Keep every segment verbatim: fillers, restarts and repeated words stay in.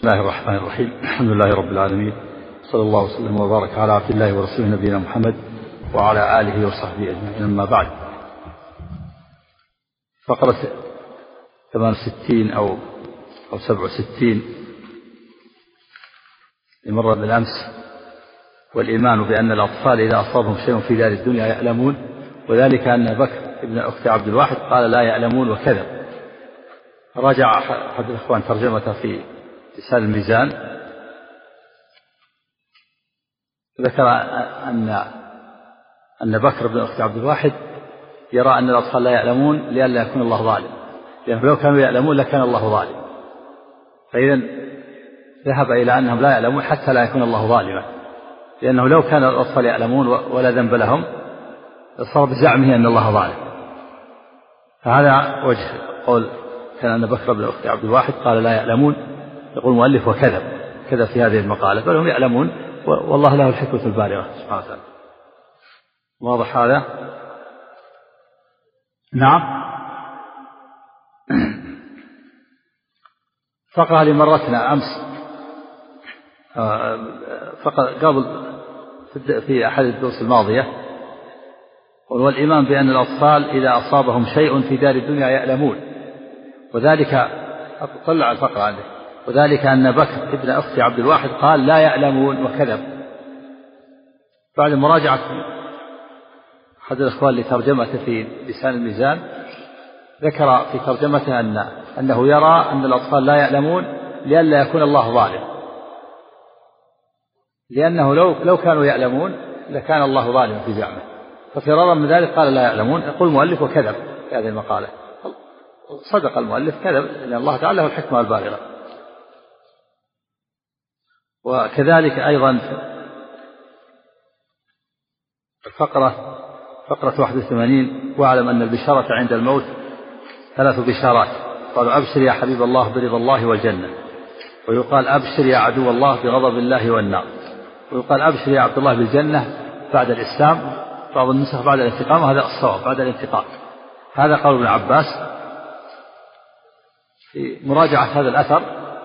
بسم الله الرحمن الرحيم. الحمد لله رب العالمين، صلى الله وسلم وبارك على عبد الله ورسوله نبينا محمد وعلى آله وصحبه أجمعين. أما بعد، فقرة ثمان وستين أو أو سبع وستين مرة بالأمس، والإيمان بأن الأطفال إذا أصابهم شيء في دار الدنيا يعلمون، وذلك أن بكر ابن أخت عبد الواحد قال لا يعلمون وكذب. راجع أحد الإخوان ترجمته في لسان الميزان، ذكر أن أن بكر بن أخت عبد الواحد يرى أن الأطفال لا يعلمون لئلا يكون الله ظالم، لأنه لو كانوا يعلمون لكان الله ظالم، فإذا ذهب إلى أنهم لا يعلمون حتى لا يكون الله ظالما، لأنه لو كان الأطفال يعلمون ولا ذنب لهم صار بزعمه أن الله ظالم. فهذا وجه قول كان أن بكر بن أخت عبد الواحد قال لا يعلمون، يقول المؤلف وكذب كذب في هذه المقالة، بل هم يعلمون والله له الحكمة البالغة سبحانه وتعالى. واضح هذا؟ نعم. فقه لمرتنا أمس قبل في أحد الدروس الماضية، والإيمان بأن الأطفال إذا أصابهم شيء في دار الدنيا يعلمون، وذلك طلع الفقر عنه، وذلك أن بكر ابن أخت عبد الواحد قال لا يعلمون وكذب. بعد مراجعة أحد الإخوان لترجمته في لسان الميزان، ذكر في ترجمته أن أنه يرى أن الأطفال لا يعلمون لئلا يكون الله ظالم، لأنه لو لو كانوا يعلمون لكان الله ظالما في زعمه، ففرارا من ذلك قال لا يعلمون. يقول المؤلف وكذب في هذه المقالة، صدق المؤلف كذب، لأن الله تعالى له الحكمة البالغة. وكذلك أيضا الفقرة فقرة واحد وثمانين، واعلم أن البشارة عند الموت ثلاث بشارات، قالوا أبشر يا حبيب الله برضا الله والجنة، ويقال أبشر يا عدو الله بغضب الله والنار، ويقال أبشر يا عبد الله بالجنة بعد الإسلام، بعض النسخ بعد الانتقام، وهذا الصواب بعد الانتقام. هذا قول ابن عباس. في مراجعة هذا الأثر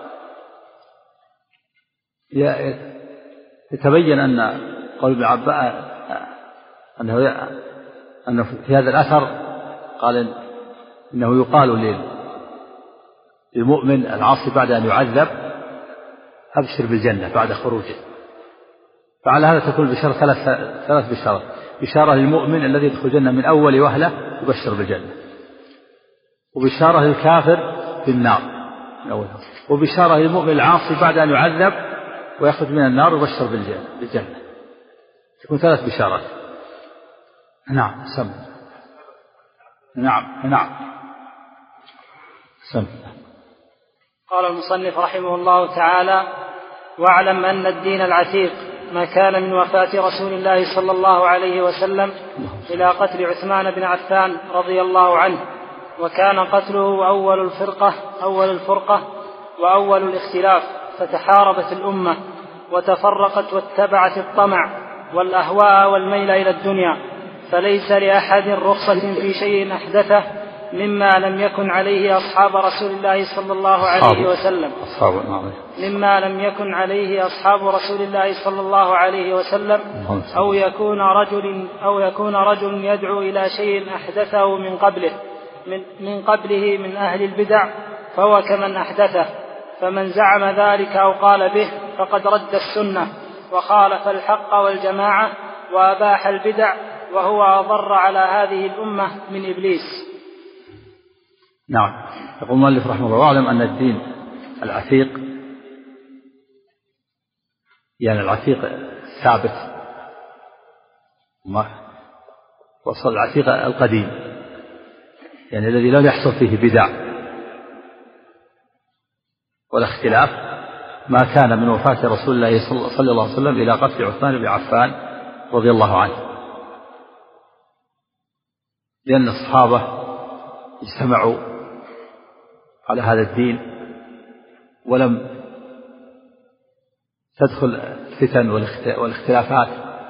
يتبين أن قول ابن عباس أنه أنه في هذا الأثر قال إنه يقال للمؤمن العاصي بعد أن يعذب أبشر بالجنة بعد خروجه. فعلى هذا تكون البشارة ثلاث ثلاث بشارات: بشارة للمؤمن الذي يدخل الجنة من أول وهلة يبشر بالجنة، وبشارة للكافر بالنار من أول، وبشارة للمؤمن العاصي بعد أن يعذب ويخرج من النار يبشر بالجنة بالجنة. تكون ثلاث بشارات. نعم سم نعم نعم سم. قال المصنف رحمه الله تعالى: واعلم أن الدين العتيق ما كان من وفاة رسول الله صلى الله عليه وسلم إلى قتل عثمان بن عفان رضي الله عنه، وكان قتله أول الفرقة أول الفرقة وأول الاختلاف، فتحاربت الأمة وتفرقت واتبعت الطمع والأهواء والميل إلى الدنيا، فليس لأحد رخصة في شيء أحدثه مما لم يكن عليه أصحاب رسول الله صلى الله عليه وسلم مما لم يكن عليه أصحاب رسول الله صلى الله عليه وسلم أو يكون رجل أو يكون رجل يدعو إلى شيء أحدثه من قبله من, من قبله من أهل البدع، فهو كمن أحدثه. فمن زعم ذلك أو قال به فقد رد السنة وخالف الحق والجماعة وأباح البدع، وهو أضر على هذه الأمة من إبليس. نعم. يقول المؤلف رحمه الله: واعلم أن الدين العتيق، يعني العتيق ثابت، وصل العتيق القديم، يعني الذي لم يحصل فيه بدع ولا اختلاف، ما كان من وفاة رسول الله صلى الله عليه وسلم إلى قتل عثمان بن عفان رضي الله عنه، لأن الصحابة اجتمعوا على هذا الدين ولم تدخل الفتن والاختلافات،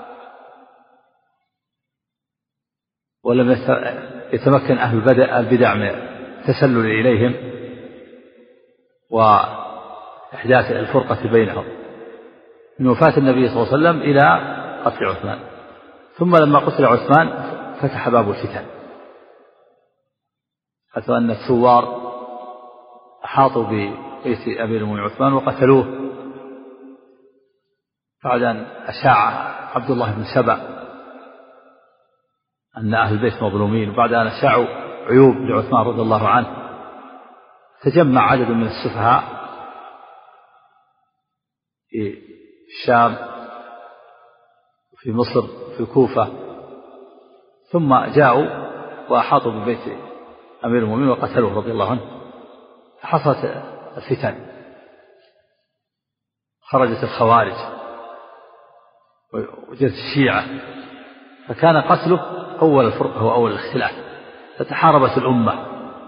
ولم يتمكن أهل البدع من التسلل إليهم إحداث الفرقة بينهم من وفاة النبي صلى الله عليه وسلم إلى قتل عثمان. ثم لما قتل عثمان فتح باب الفتن، حيث أن الثوار أحاطوا ببيت أمير المؤمنين عثمان وقتلوه بعد أن أشاع عبد الله بن سبأ أن أهل البيت مظلومين، وبعد أن أشاعوا عيوب لعثمان رضي الله عنه تجمع عدد من السفهاء في الشام وفي مصر في الكوفة، ثم جاءوا وأحاطوا ببيت أمير المؤمنين وقتلوه رضي الله عنه. حصلت الفتن، خرجت الخوارج وجدت الشيعة، فكان قتله أول الفرقة وأول الاختلاف، فتحاربت الأمة.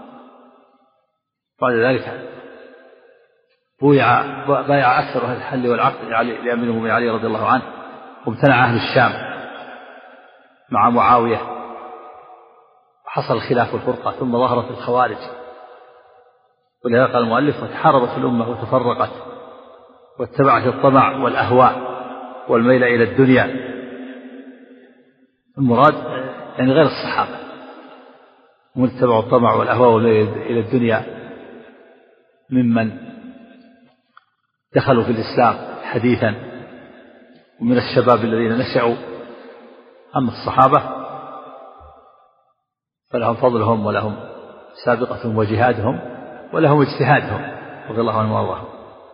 بعد ذلك بويع بايع أكثر أهل الحل والعقد لأمير المؤمنين علي رضي الله عنه، وامتنع أهل الشام مع معاوية، وحصل الخلاف والفرقة، ثم ظهرت الخوارج. ولهذا قال المؤلف: وتحاربت الأمة وتفرقت واتبعت الطمع والأهواء والميل إلى الدنيا. المراد يعني غير الصحابة، هم اتبعوا الطمع والأهواء والميل إلى الدنيا ممن دخلوا في الإسلام حديثا ومن الشباب الذين نشأوا. أما الصحابة فلهم فضلهم ولهم سابقة وجهادهم ولهم اجتهادهم رضي الله عنهم وارضاهم.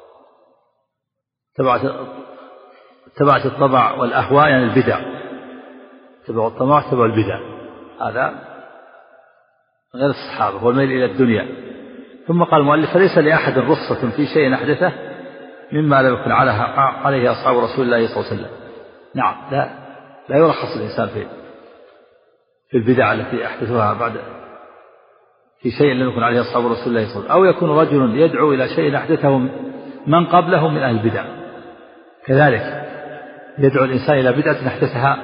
تبعت الطبع والأهواء يعني البدع، تبعوا الطمع تبعوا البدع، هذا غير الصحابة والميل إلى الدنيا. ثم قال المؤلف: فليس لأحد رخصة في شيء أحدثه مما لم يكن عليه أصحاب رسول الله صلى الله عليه وسلم. نعم، لا لا يرخص الإنسان في في البدع التي أحدثوها بعد في شيء لم يكن عليه أصحاب رسول الله صلى الله عليه وسلم، أو يكون رجل يدعو إلى شيء أحدثه من قبله من أهل البدع، كذلك يدعو الإنسان إلى بدعة أحدثها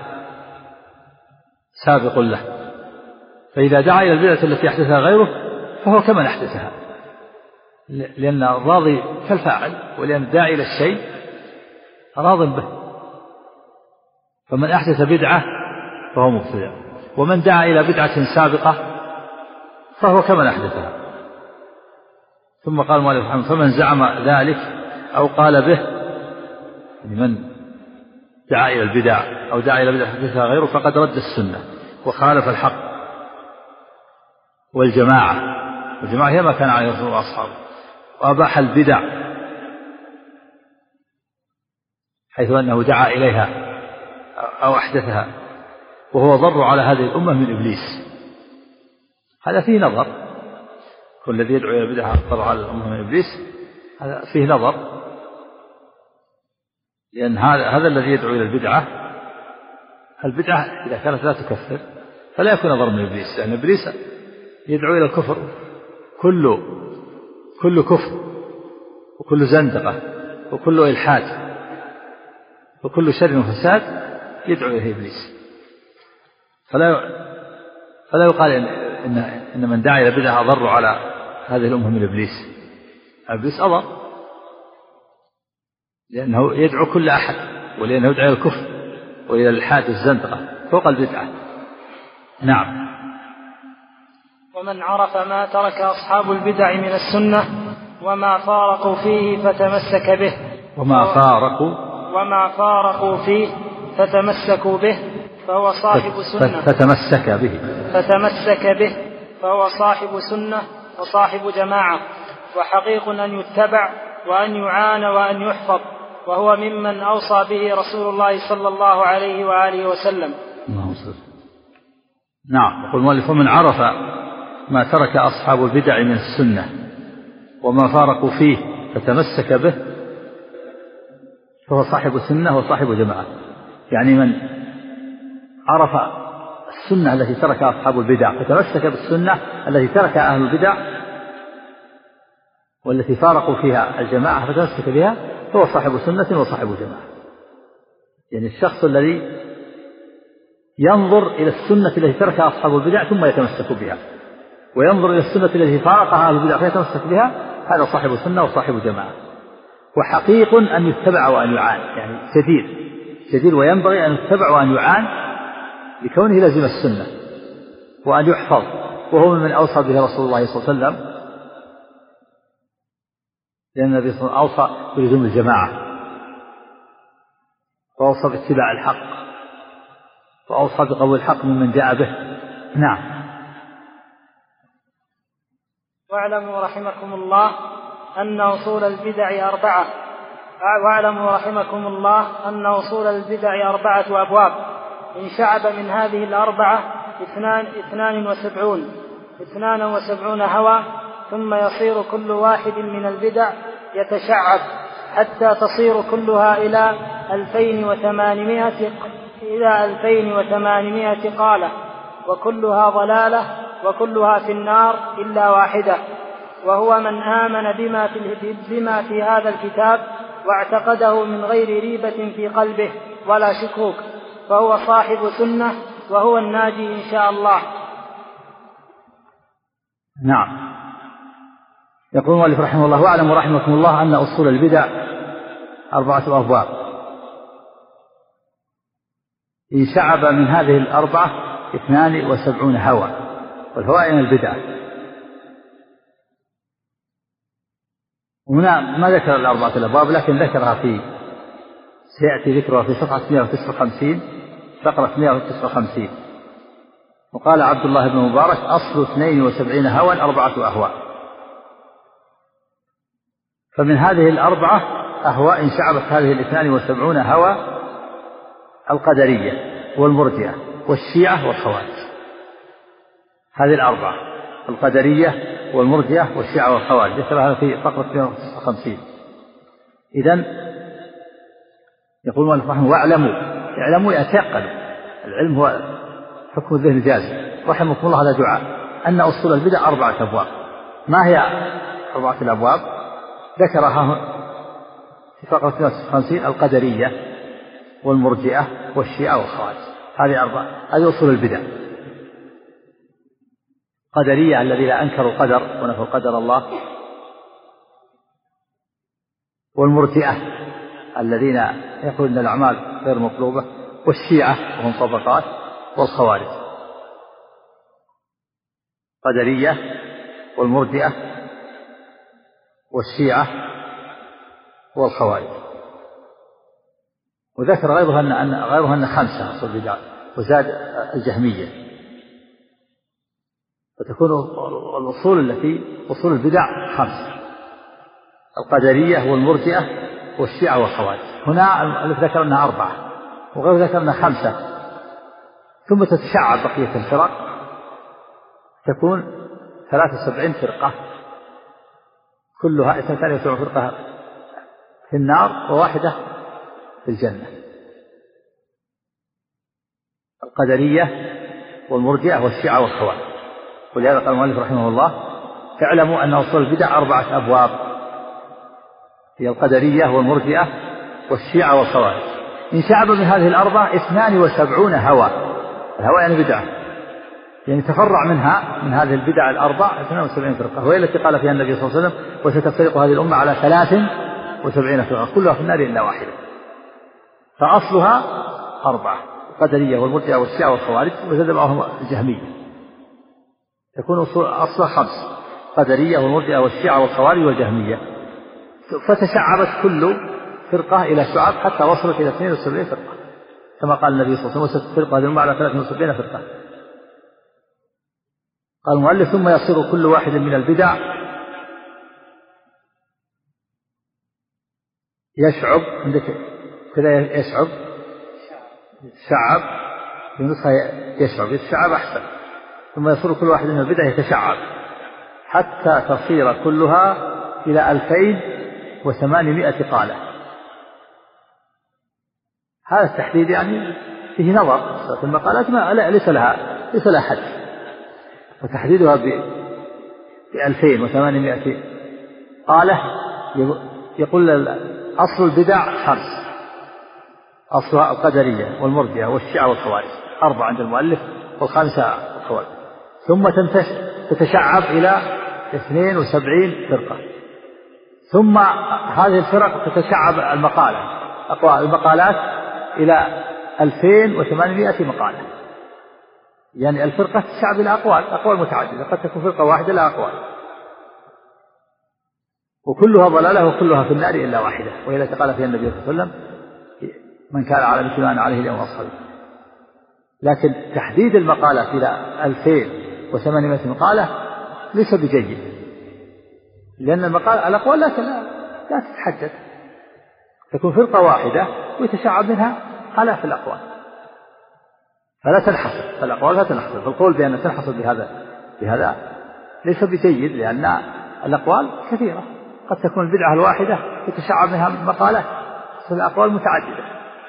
سابق له، فإذا دعا إلى البدعة التي أحدثها غيره فهو كمن أحدثها، لأن الراضي كالفاعل، ولأن الداعي إلى الشيء راض به. فمن أحدث بدعة فهو مبتدع، ومن دعا إلى بدعة سابقة فهو كمن أحدثها. ثم قال المؤلف رحمه الله: فمن زعم ذلك أو قال به، من دعا إلى البدع أو دعا إلى بدعة أحدثها غيره فقد رد السنة وخالف الحق والجماعة، والجماعة هي ما كان عليه رسول الله وأصحابه، وأباح البدع حيث أنه دعا إليها أو أحدثها، وهو ضر على هذه الأمة من إبليس. هذا فيه نظر، كل الذي يدعو إلى البدع ضر على الأمة من إبليس، هذا فيه نظر، لأن هذا هذا الذي يدعو إلى البدعة، البدعة إذا كانت لا تكفر فلا يكون ضر من إبليس، لأن إبليس يدعو إلى الكفر، كل كل كفر وكل زندقة وكل إلحاد وكل شر وفساد يدعو إليه إبليس. فلا فلا يقال إن, إن, إن من دعا إلى بدعة أضر على هذه الأمة من إبليس. إبليس أضر لأنه يدعو كل أحد، ولأنه يدعو إلى الكفر وإلى الإلحاد والزندقة فوق البدعة. نعم. ومن عرف ما ترك أصحاب البدع من السنة وما فارقوا فيه فتمسك به وما فارقوا وما فارقوا فيه فتمسكوا به فهو صاحب سنة فتمسك به فتمسك به فهو صاحب سنة وصاحب جماعة، وحقيق أن يتبع وأن يعان وأن يحفظ، وهو ممن أوصى به رسول الله صلى الله عليه وآله وسلم. نعم. يقول المؤلف: ومن عرف ما ترك أصحاب البدع من السنة وما فارقوا فيه فتمسك به فهو صاحب سنة وصاحب جماعة. يعني من عرف السنة التي تركها أصحاب البدع فتمسك بالسنة التي تركها أهل البدع والتي فارقوا فيها الجماعة فتمسك بها فهو صاحب سنة وصاحب جماعة. يعني الشخص الذي ينظر إلى السنة التي تركها أصحاب البدع ثم يتمسك بها، وينظر إلى السنة التي فارقها أهل البدع فيتمسك بها، هذا صاحب سنة وصاحب جماعة. وحقيق أن يتبع وأن يعان، يعني جدير جدير وينبغي أن يتبع وأن يعان لكونه لزم السنة وأن يحفظ، وهو من أوصى به رسول الله صلى الله عليه وسلم، لأن النبي صلى الله عليه وسلم أوصى بلزوم الجماعة، وأوصى باتباع الحق، وأوصى بقبول الحق ممن جاء به. نعم. واعلموا رحمكم الله أن أصول البدع أربعة واعلموا رحمكم الله أن أصول البدع أربعة أبواب، إن شعب من هذه الأربعة اثنان, اثنان وسبعون اثنان وسبعون هوى، ثم يصير كل واحد من البدع يتشعب حتى تصير كلها إلى ألفين وثمانمائة إلى ألفين وثمانمائة قالة، وكلها ضلالة وكلها في النار إلا واحدة، وهو من آمن بما في, بما في هذا الكتاب واعتقده من غير ريبة في قلبه ولا شكوك، فهو صاحب سنة وهو الناجي إن شاء الله. نعم. يقول المؤلف رحمه الله: واعلموا رحمكم الله أن أصول البدع أربعة أبواب، إن شعب من هذه الأربعة اثنان وسبعون هوى، والهوى من البدعة. هنا ما ذكر الأربعة الأبواب، لكن ذكرها في سيأتي ذكرها في صفحة مئة وتسعة وخمسين فقرة مئة وتسعة وخمسين. وقال عبد الله بن مبارك: أصل اثنين وسبعين هوى أربعة أهواء. فمن هذه الأربعة أهواء إن شعبت هذه الاثنان وسبعون هوى: القدرية والمرجئة والشيعة والخوارج. هذه الأربعة: القدرية والمرجئة والشيعة والخوارج، ذكر هذا في فقرة مئة وتسعة وخمسين. إذن يقول المؤلف رحمه الله: واعلموا، اعلموا يتيقنوا، العلم هو حكم الذهن الجازم، رحمكم الله، هذا دعاء، أن أصول البدع أربعة أبواب. ما هي أربعة الأبواب؟ ذكرها في فقرة مئة وتسعة وخمسين: القدرية والمرجئة والشيعة والخوارج. هذه أربعة، هذه أصول البدع. قدرية الذين أنكروا القدر ونفوا قدر الله، والمرجئة الذين يقولون أن الأعمال غير مطلوبة، والشيعة وهم طبقات، والخوارج. قدرية والمرجئة والشيعة والخوارج. وذكر غيرها أن غيرها أن خمسة أصول البدع، وزاد الجهمية، فتكون الأصول التي أصول البدع خمسة: القدرية والمرجئة والشيعة والخوارج. هنا الذي ذكر أنها أربعة، وغير ذكر أنها خمسة، ثم تتشعب بقية الفرق، تكون ثلاثة وسبعين فرقة، كلها اثنتان وسبعين فرقة في النار وواحدة في الجنة: القدرية والمرجئة والشيعة والخوارج. ولهذا قال المؤلف رحمه الله: اعلموا أن أصول البدع أربعة أبواب، هي القدرية والمرجئة والشيعة والخوارج. إن شعب من هذه الأربعة اثنان وسبعون هوى. الهوى يعني بدعة، يعني تفرع منها من هذه البدع الأربع اثنان وسبعين فرقة، وهي التي قال فيها النبي صلى الله عليه وسلم: وستفترق هذه الأمة على ثلاث وسبعين فرقة كلها في النار إلا واحدة. فأصلها أربعة: القدرية والمرجئة والشيعة والخوارج، وزاد معهم الجهمية، تكون أصلها خمس: القدرية والمرجئة والشيعة والخوارج والجهمية. فتشعبت كل فرقة إلى شعب حتى وصلت إلى اثنين وسبعين فرقة، كما قال النبي صلى الله عليه وسلم: وستفترق هذه الأمة على ثلاث وسبعين فرقة. قال المؤلف: ثم يصير كل واحد من البدع يشعب، عندك كذا يشعب، شعب، في نسخة يشعب، يتشعب أحسن. ثم يصير كل واحد من البدع يتشعب حتى تصير كلها إلى ألفين وثمانمائة قالة. هذا التحديد يعني فيه نظر، المقالات ما ليس لها ليس لها حد، وتحديدها بألفين وثمانمائة قالة. يقول أصل البدع خمس: أصلها القدرية والمرجئة والشيعة والخوارج، أربعة عند المؤلف، والخامسة الخوارج. ثم تتشعب إلى اثنين وسبعين فرقة، ثم هذه الفرق تتشعب المقالة أقوال المقالات إلى ألفين وثمانمائة مقالة، يعني الفرقة تتشعب إلى أقوال أقوال متعددة، قد تكون فرقة واحدة لها أقوال، وكلها ضلالة وكلها في النار إلا واحدة، وإذا قال فيها النبي صلى الله عليه وسلم من كان على مثل ما أنا عليه اليوم أصحابه. لكن تحديد المقالات إلى ألفين وثمانمائة مقالة ليس بجيد، لأن المقالة الأقوال لا لا تتحدد، تكون فرقة واحدة ويتشعب منها آلاف الأقوال، فلا تنحصر الأقوال، لا تنحصر. فالقول بأن تنحصر بهذا بهذا ليس بجيد، لأن الأقوال كثيرة، قد تكون البدعة الواحدة يتشعب منها مقالات في الأقوال متعددة،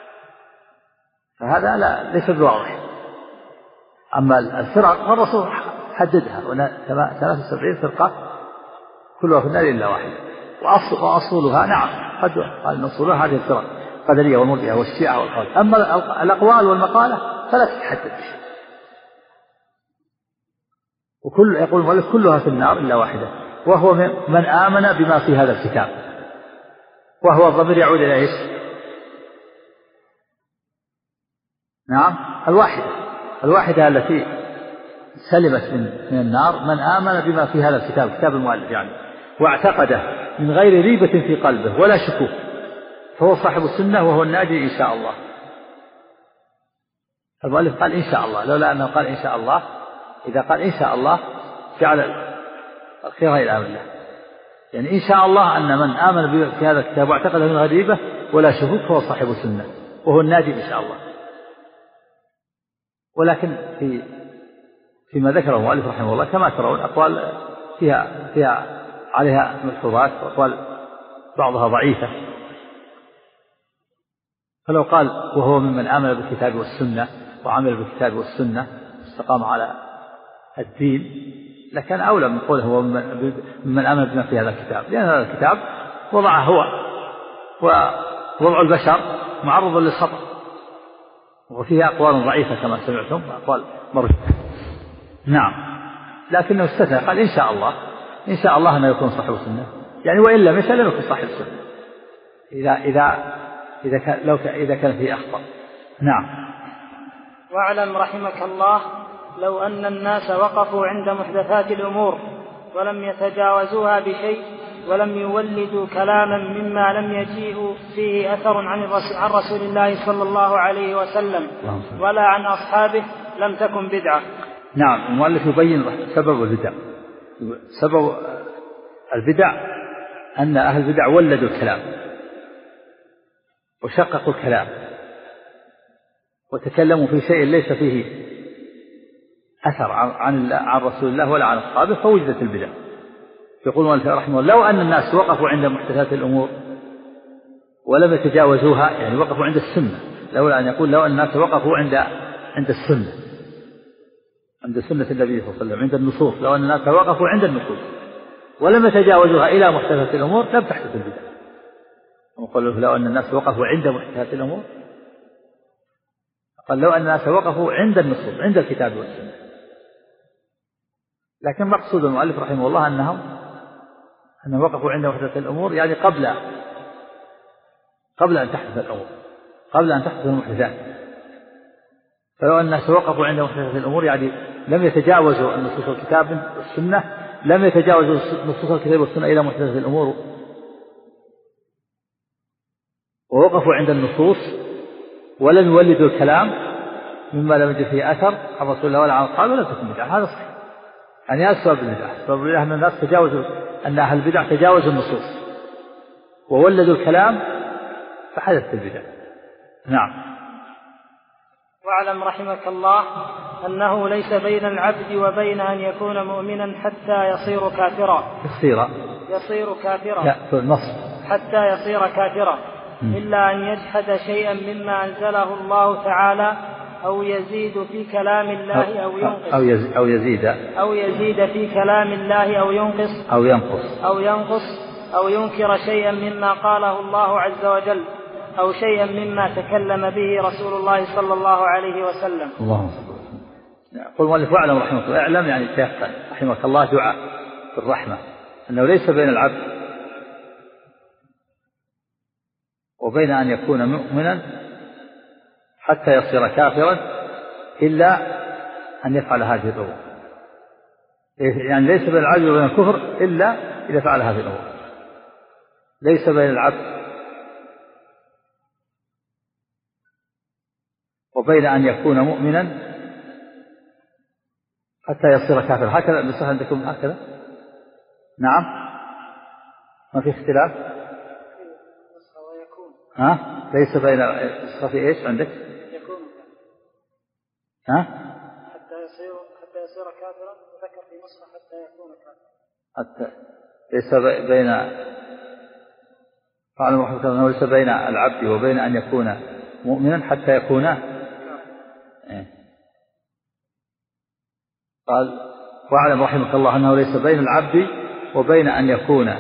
فهذا لا ليس بواضح. أما الفرق فالرسول حددها ثلاثة وسبعين فرقة كلها في النار إلا واحدة، وأصل وأصولها نعم قد قال أصولها هذه الفرق القدرية والمرجئة والشيعة والخوارج. أما الأقوال والمقالة فلا تتحدد بشيء، وكل يقول المؤلف كلها في النار إلا واحدة، وهو من آمن بما في هذا الكتاب، وهو الضمير يعود إلى إيش؟ نعم الواحدة الواحدة التي سلمت من من النار، من آمن بما في هذا الكتاب كتاب المؤلف يعني، واعتقده من غير ريبة في قلبه ولا شكوك، فهو صاحب السنة وهو الناجي إن شاء الله. المؤلف قال إن شاء الله، لولا أنه قال إن شاء الله، إذا قال إن شاء الله جعل الخير إلى أمر الله، يعني إن شاء الله أن من آمن في هذا الكتاب واعتقده من غير ريبة ولا شكوك فهو صاحب السنة وهو الناجي إن شاء الله. ولكن في فيما ذكره المؤلف رحمه الله كما ترون أقوال فيها فيها عليها ملحوظات، وأقوال بعضها ضعيفة، فلو قال وهو ممن آمن بالكتاب والسنة وعمل بالكتاب والسنة استقام على الدين لكان أولى من قوله هو ممن آمن بما في هذا الكتاب، لأن هذا الكتاب وضعه هو، ووضع البشر معرض للخطأ، وفيها أقوال ضعيفة كما سمعتم، أقوال مرجئة. نعم، لكنه استثنى قال إن شاء الله، إن شاء الله أنه يكون صاحب السنة، يعني وإن لم يكن لم يكن صاحب السنة إذا إذا إذا كان لو إذا كان فيه أخطاء. نعم. واعلم رحمك الله لو أن الناس وقفوا عند محدثات الأمور ولم يتجاوزوها بشيء ولم يولدوا كلاما مما لم يجيء فيه أثر عن رسول الله صلى الله عليه وسلم ولا عن أصحابه لم تكن بدعة. نعم، المؤلف يبين سبب البدع. سبب البدع أن أهل البدع ولدوا الكلام وشققوا الكلام وتكلموا في شيء ليس فيه أثر عن عن رسول الله ولا عن أصحابه فوجدت البدع. يقول المؤلف رحمه الله لو أن الناس وقفوا عند محدثات الأمور ولم يتجاوزوها، يعني وقفوا عند السنة، لولا أن يقول لو أن الناس وقفوا عند عند السنة عند سنة النبي صلى الله عليه وسلم عند النصوص، لو أن الناس وقفوا عند النصوص ولم يتجاوزوها إلى محدثات الأمور لم تحدث البدع. وقال لو أن الناس وقفوا عند محدثات الأمور، قال لو أن الناس وقفوا عند النصوص عند الكتاب والسنة. لكن مقصود المؤلف رحمه الله أنهم أنهم وقفوا عند محدثات الأمور، يعني قبل قبل أن تحدث الأمور، قبل أن تحدث المحدثات. فلو أن الناس وقفوا عند محدثات الأمور يعني لم يتجاوزوا النصوص الكتاب والسنة، لم يتجاوزوا نصوص الكتاب والسنة إلى محدثات الأمور، ووقفوا عند النصوص ولم يولدوا الكلام مما لم يجد فيه أثر عن رسول الله ولا عن أصحابه لم تكن بدعة. هذا صحيح، يعني هذا سبب البدعة. سبب البدعة أن الناس تجاوزوا، أن أهل البدع تجاوزوا النصوص وولدوا الكلام فحدثت البدع. نعم. واعلم رحمك الله أنه ليس بين العبد وبين أن يكون مؤمنا حتى يصير كافرا يصير يصير كافرا لا في النص حتى يصير كافرا إلا أن يجحد شيئا مما أنزله الله تعالى أو يزيد في كلام الله أو ينقص أو يزيد أو يزيد, أو يزيد في كلام الله أو ينقص أو ينقص أو ينقص أو ينكر شيئا مما قاله الله عز وجل أو شيئا مما تكلم به رسول الله صلى الله عليه وسلم. اللهم صل وسلم. يقول المؤلف واعلم رحمه الله، اعلم يعني تيقن رحمك الله دعاء بالرحمة أنه ليس بين العبد وبين أن يكون مؤمنا حتى يصير كافرا إلا أن يفعل هذه الأمور. يعني ليس بين العبد وبين الكفر إلا إذا فعل هذه الأمور. ليس بين العبد وبين أن يكون مؤمنا حتى يصير كافرا. هكذا النسخ عندكم هكذا؟ نعم، ما في اختلاف. ها؟ ليس بين النسخة في إيش عندك؟ يكون. ها؟ حتى يصير حتى يصير كافرا، وذكر في نسخة حتى يكون كافرا. حتى ليس بين فعل محمد أنه ليس بين العبد وبين أن يكون مؤمنا حتى يكون إيه. قال واعلم رحمك الله أنه ليس بين العبد وبين أن يكون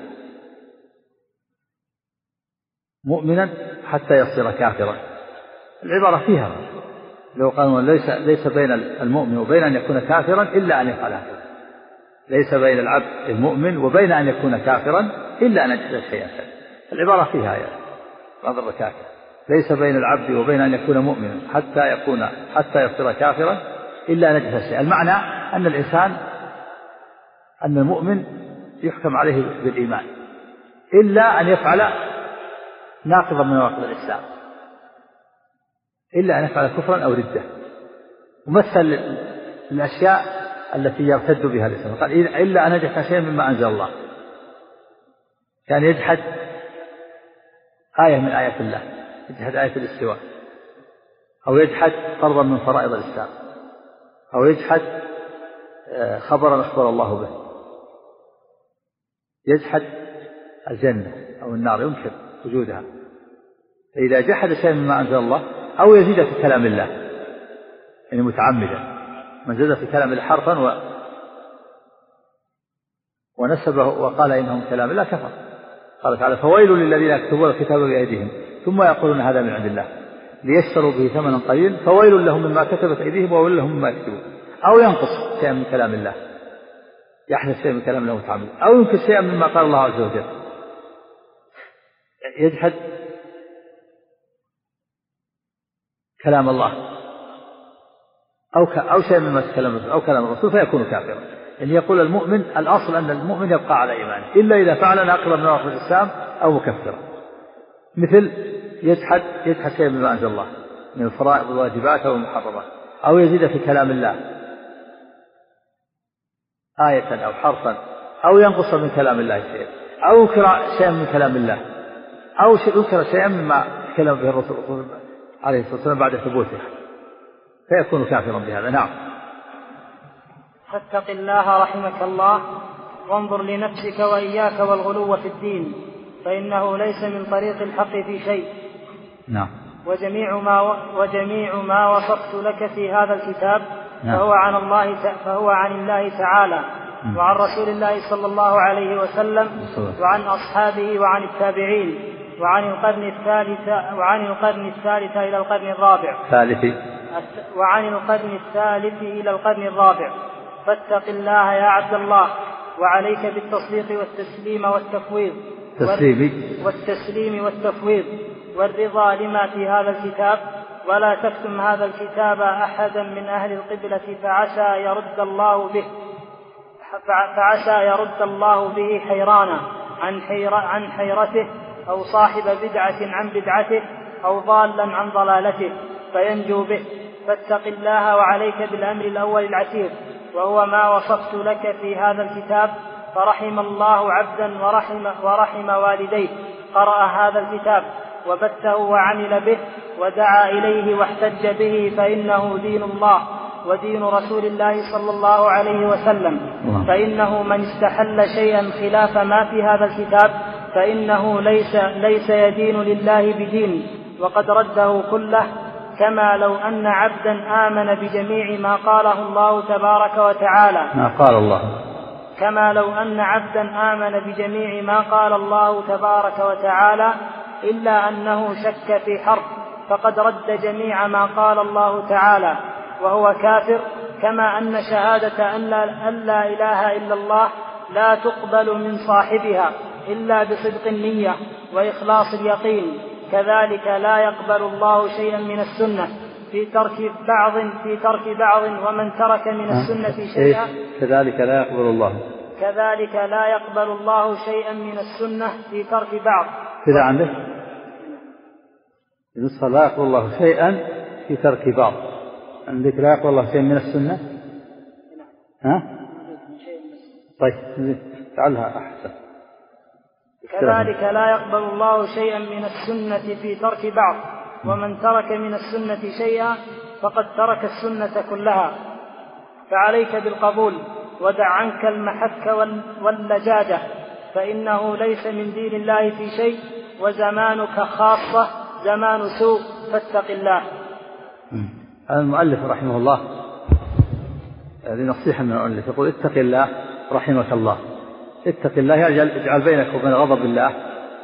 مؤمنا حتى يصير كافرا. العبارة فيها لو قالوا ليس ليس بين المؤمن وبين أن يكون كافرا إلا أن يفعل هذا. ليس بين العبد المؤمن وبين أن يكون كافرا إلا أن يجحد شيئا. العبارة فيها يا بعض الركاكة ليس بين العبد وبين أن يكون مؤمنا حتى يكون حتى يصير كافرا إلا أن يجحد شيئا. المعنى أن الإنسان أن المؤمن يحكم عليه بالإيمان إلا أن يفعل ناقضا من نواقض الإسلام، إلا أن يفعل كفرا أو ردة. ومثل الأشياء التي يرتد بها الإسلام قال إلا أن يجحد شيئا مما أنزل الله. كان يجحد آية من آيات الله، يجحد آية الاستواء، أو يجحد فرضا من فرائض الإسلام، أو يجحد خبرا أخبر الله به، يجحد الجنة أو النار ينكر وجودها. فإذا جحد شيئا مما أنزل الله أو يزيد في كلام الله يعني متعمدا، من زاد في كلام الله حرفا و... ونسبه وقال إنهم كلام الله كفر. قال تعالى فويل للذين يكتبون الكتاب بأيديهم ثم يقولون هذا من عند الله ليشتروا به ثمنا قليلا فويل لهم مما كتبت أيديهم وويل لهم مما يكتبون. أو ينقص شيئا من كلام الله، يحدث شيئا من كلام الله متعمدا، أو ينكر شيئا مما قال الله عز وجل، يجحد كلام الله أو ك... أو شيء مما كلام أو كلام الرسول فيكون كافرا. يعني يقول المؤمن الأصل أن المؤمن يبقى على إيمانه إلا إذا فعل ناقضا من نواقض الإسلام أو مكفرا، مثل يجحد يجحد شيء مما أنزل الله من الفرائض والواجبات أو المحرمات، أو يزيد في كلام الله آية أو حرفا، أو ينقص من كلام الله شيئا، أو ينكر شيئا من كلام الله، أو ينكر شيئا مما تكلم به الرسول عليه الصلاة والسلام بعد ثبوته فيكون كافرا بهذا. نعم. فاتق الله رحمك الله وانظر لنفسك وإياك والغلو في الدين فإنه ليس من طريق الحق في شيء. نعم. وجميع ما وجميع ما وصفت لك في هذا الكتاب نعم. فهو عن الله فهو عن الله تعالى م. وعن رسول الله صلى الله عليه وسلم وعن أصحابه وعن التابعين وعن القرن الثالث وعن القرن الثالث إلى القرن الرابع ثالث وعن القرن الثالث إلى القرن الرابع. فاتق الله يا عبد الله وعليك بالتصديق والتسليم والتفويض والتسليم والتفويض والرضا لما في هذا الكتاب، ولا تكتم هذا الكتاب أحدا من أهل القبلة فعسى يرد الله به فعسى يرد الله به حيرانا عن, حير عن حيرته، أو صاحب بدعة عن بدعته، أو ضالا عن ضلالته فينجو به. فاتق الله وعليك بالأمر الأول العسير وهو ما وصفت لك في هذا الكتاب. فرحم الله عبدا ورحم, ورحم والديه قرأ هذا الكتاب وبثه وعمل به ودعا إليه واحتج به، فإنه دين الله ودين رسول الله صلى الله عليه وسلم. فإنه من استحل شيئا خلاف ما في هذا الكتاب فإنه ليس, ليس يدين لله بدين وقد رده كله، كما لو أن عبدا آمن بجميع ما قاله الله تبارك وتعالى ما قال الله كما لو أن عبدا آمن بجميع ما قال الله تبارك وتعالى إلا أنه شك في حرف فقد رد جميع ما قال الله تعالى وهو كافر، كما أن شهادة أن لا, أن لا إله إلا الله لا تقبل من صاحبها إلا بصدق النية وإخلاص اليقين، كذلك لا يقبل الله شيئا من السنة في ترك بعض في ترك بعض ومن ترك من السنة شيئا كذلك لا يقبل الله كذلك لا يقبل الله شيئا من السنة في ترك بعض. كذا عندك النسخة لا يقبل الله شيئا في ترك بعض، عندك لا يقبل الله شيئا من السنة. ها؟ طيب تعالها أحسن. كذلك لا يقبل الله شيئا من السنة في ترك بعض ومن ترك من السنة شيئا فقد ترك السنة كلها. فعليك بالقبول ودع عنك المحك واللجاجة، فإنه ليس من دين الله في شيء، وزمانك خاصة زمان سوء، فاتق الله. المؤلف رحمه الله هذه نصيحة من المؤلف، يقول اتق الله رحمك الله. اتق الله اجعل بينك وبين غضب الله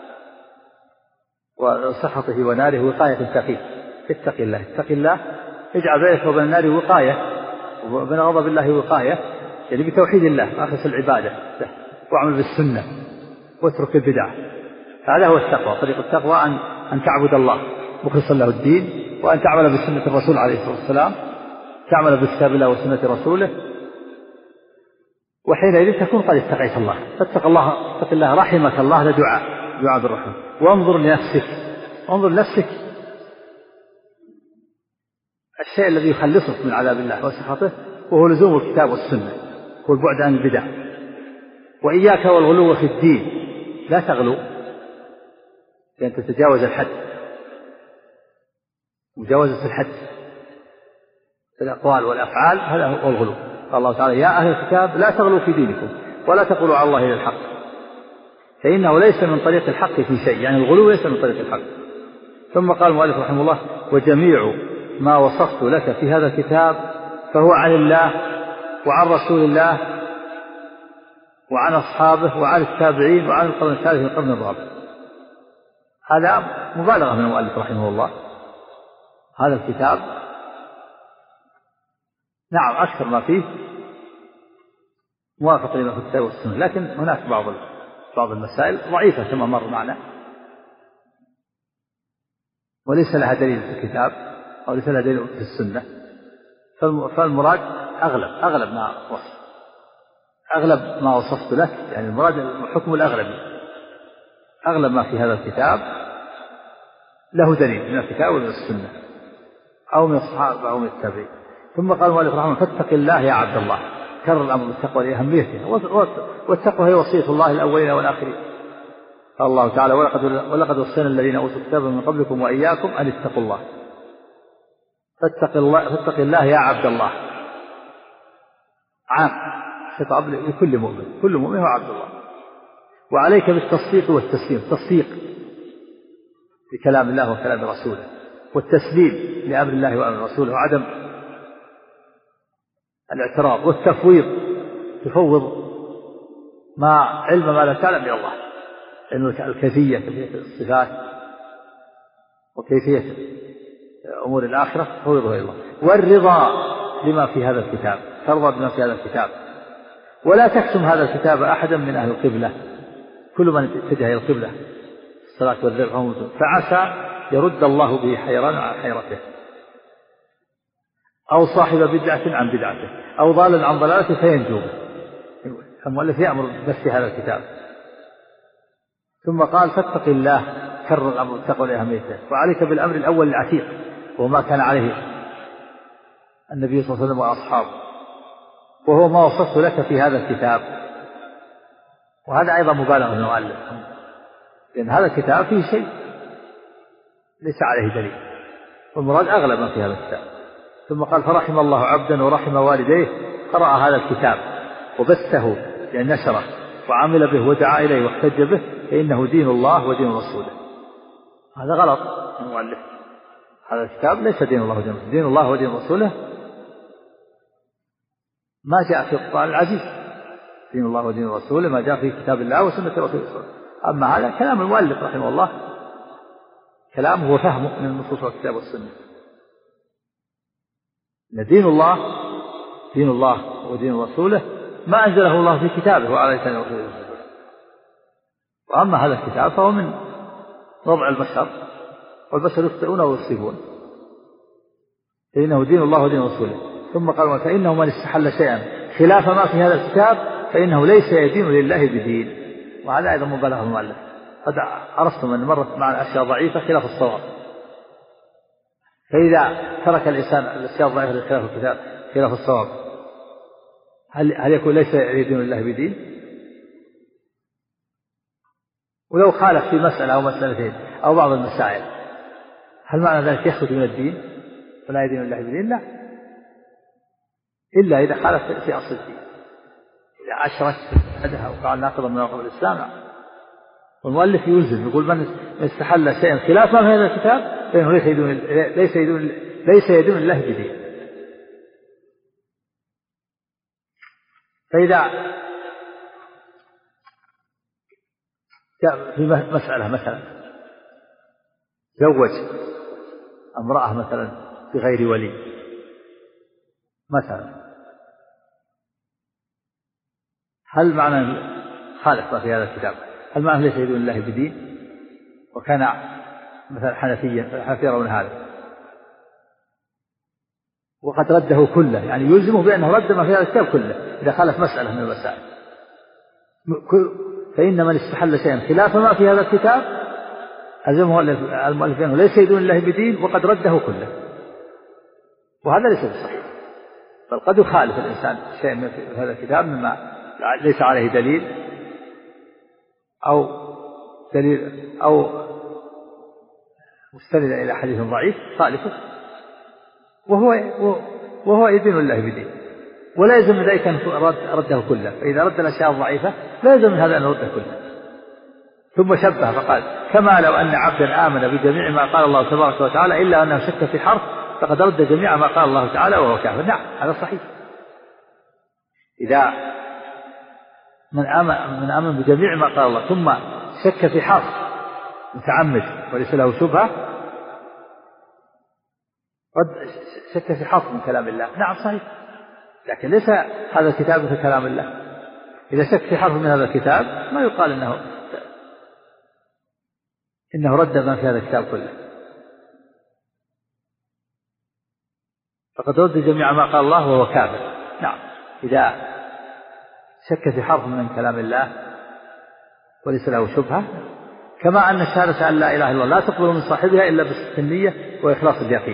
وسخطه وناره وقاية تقيك. اتق الله اتق الله اجعل بينك وبين النار وقاية وبين غضب الله وقاية، يعني بتوحيد الله أخلص العبادة واعمل بالسنة واترك البدع. هذا هو التقوى. طريق التقوى أن أن تعبد الله مخلصا له الدين، وأن تعمل بسنة الرسول عليه الصلاة والسلام، تعمل بكتاب الله وسنة رسوله، وحينئذ تكون قد اتقيت الله. فاتق الله اتق الله رحمك الله، هذا دعاء دعاء بالرحمة. وانظر لنفسك انظر لنفسك الشيء الذي يخلصك من عذاب الله وسخطه، وهو لزوم الكتاب والسنة والبعد عن البدع. وإياك والغلو في الدين، لا تغلو لأن تتجاوز الحد، مجاوزة الحد في الأقوال والأفعال هذا هو الغلو. قال الله تعالى يا أهل الكتاب لا تغلوا في دينكم ولا تقولوا على الله إلا الحق، فإنه ليس من طريق الحق في شيء، يعني الغلو ليس من طريق الحق. ثم قال المؤلف رحمه الله وجميع ما وصفت لك في هذا الكتاب فهو عن الله وعن رسول الله وعن أصحابه وعن التابعين وعن القرن الثالث من القرن الرابع. هذا مبالغة من المؤلف رحمه الله. هذا الكتاب نعم أكثر ما فيه موافق لما في الكتاب والسنة، لكن هناك بعض بعض المسائل ضعيفة كما مر معنا وليس لها دليل في الكتاب أو ليس لها دليل في السنة. فالمراد أغلب أغلب ما وصف أغلب ما وصفت لك، يعني المراد الحكم الأغلبي، أغلب ما في هذا الكتاب له دليل من الكتاب ومن السنة أو من الصحابة أو من التابعين. ثم قال المؤلف رحمه الله فاتق الله يا عبد الله، كرر الأمر بالتقوى لأهميته، والتقوى هي وصية الله الأولين والآخرين. قال الله تعالى ولقد, ولقد وصينا الذين أوتوا الكتاب من قبلكم وإياكم أن اتقوا الله. فاتق الله, فاتق الله يا عبد الله، عام خطاب لكل مؤمن، كل مؤمن هو عبد الله. وعليك بالتصديق والتسليم، تصديق بكلام الله وكلام رسوله، والتسليم لأمر الله وأمر رسوله، وعدم الاعتراض، والتفويض تفوض ما علم ما لا تعلم إلا الله، لأن الكيفية كيفية الصفات وكيفية أمور الآخرة تفوضها إلى الله. والرضا لما في هذا الكتاب، ترضى بما في هذا الكتاب، ولا تكتم هذا الكتاب أحدا من أهل القبلة، كل من اتجه إلى القبلة الصلاة والذبح فعسى يرد الله به حيران عن حيرته، أو صاحب بدعة عن بدعته، أو ضالا عن ضلالته فينجو. المؤلف يأمر بس هذا الكتاب. ثم قال فاتق الله، كرر الأمر التقوى لأهميته. وعليك بالأمر الأول العتيق وما كان عليه النبي صلى الله عليه وسلم وأصحابه، وهو ما وصفت لك في هذا الكتاب. وهذا أيضا مبالغة من المؤلف، لأن هذا الكتاب فيه شيء ليس عليه دليل، والمراد أغلب ما في هذا الكتاب. ثم قال فرحم الله عبدا ورحم والديه قرأ هذا الكتاب وبثه لأن نشره وعمل به ودعا إليه واحتج به، فإنه دين الله ودين رسوله. هذا غلط من المؤلف، هذا الكتاب ليس دين الله ودين رسوله، دين الله ودين رسوله ما جاء في القرآن العزيز، دين الله ودين رسوله ما جاء في كتاب الله وسنة رسوله. أما هذا كلام المؤلف رحمه الله، كلام هو فهمه من النصوص والكتاب والسنة. إن دين الله دين الله ودين رسوله ما أنزله الله في كتابه وعلى لسان رسوله. وأما هذا الكتاب فهو من وضع البشر والبشر يخطئون ويصيبون، فإنه دين الله ودين رسوله. ثم قال فإنه من استحل شيئا خلاف ما في هذا الكتاب فإنه ليس يدين لله بدين. وهذا أيضا مبالغة المؤلف. قد عرفتم أن مرت معنا أشياء ضعيفة خلاف الصواب، فإذا ترك الإنسان الأشياء الضعيفة خلاف الكتاب خلاف الصواب هل هل يكون ليس يدين لله بدين؟ ولو خالف في مسألة أو مسألتين أو بعض المسائل هل معنى ذلك يخرج من الدين فلا يدين لله بدين؟ لا، إلا إذا خالف في أصل الدين، إذا أشرك أو فعل ناقضا من نواقض الإسلام. والمؤلف يلزم يقول من استحل شيئا خلاف ما في هذا الكتاب فإنه ليس يدين ليس يدين ليس يدين لله بدين. فإذا في مسألة مثلا زوج امرأة مثلا بغير ولي مثلا، هل معنى خالف ما في هذا الكتاب هل معنى ليس يدين الله بدين؟ وكان مثلا حنفيا الحنفية يرون هذا وقد رده كله، يعني يلزمه بأنه رد ما في هذا الكتاب كله إذا خالف مسألة من المسائل. فإن من استحل شيئا خلاف ما في هذا الكتاب ألزمه المؤلف بأنه ليس يدين الله بدين وقد رده كله، وهذا ليس بصحيح. بل قد يخالف الإنسان شيء من هذا الكتاب مما ليس عليه دليل أو دليل أو مستند إلى حديث ضعيف خالفه وهو وهو يدين الله بدين، ولا يلزم من ذلك أن رده كله. فإذا رد الأشياء الضعيفة لا يلزم من هذا أن رده كله. ثم شبه فقال كما لو أن عبدا آمن بجميع ما قال الله تبارك وتعالى إلا أنه شك في حرف فقد رد جميع ما قال الله تعالى وهو كافر. نعم هذا صحيح. إذا من آمن, من آمن بجميع ما قال الله ثم شك في حرف متعمد وليس له شبهة رد شك في حرف من كلام الله، نعم صحيح، لكن ليس هذا الكتاب مثل كلام الله. إذا شك في حرف من هذا الكتاب ما يقال إنه إنه رد ما في هذا الكتاب كله، فقد رد جميع ما قال الله وهو كافر. نعم إذا شك في حرف من كلام الله وليس له شبهة، كما أن الشهادة أن لا إله إلا الله لا تقبل من صاحبها إلا بصدق النية وإخلاص اليقين،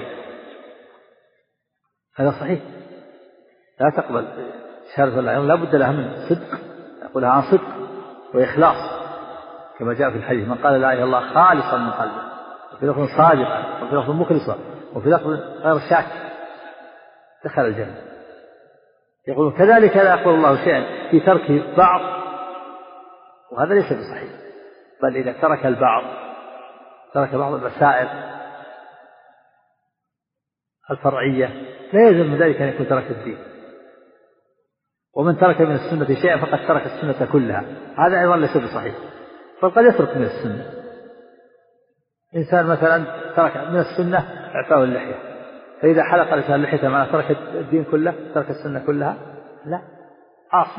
هذا صحيح. لا تقبل شهادة الله لا بد لها من صدق، يقولها عن صدق وإخلاص كما جاء في الحديث من قال لا إله إلا الله خالصا من قلبه، وفي لفظ صادقا، وفي لفظ مخلصا، وفي لفظ غير شاك دخل الجنة. يقول كذلك لا يقول الله شيئا في ترك بعض، وهذا ليس بصحيح، بل إذا ترك البعض ترك بعض المسائل الفرعية لا يلزم من ذلك أن يكون ترك الدين. ومن ترك من السنة شيئا فقد ترك السنة كلها، هذا أيضا ليس بصحيح، بل قد يترك من السنة. إنسان مثلا ترك من السنة إعفاء اللحية، فإذا حلق الإنسان لحيته معناه ترك الدين كله، ترك السنة كلها؟ لا، عاصي.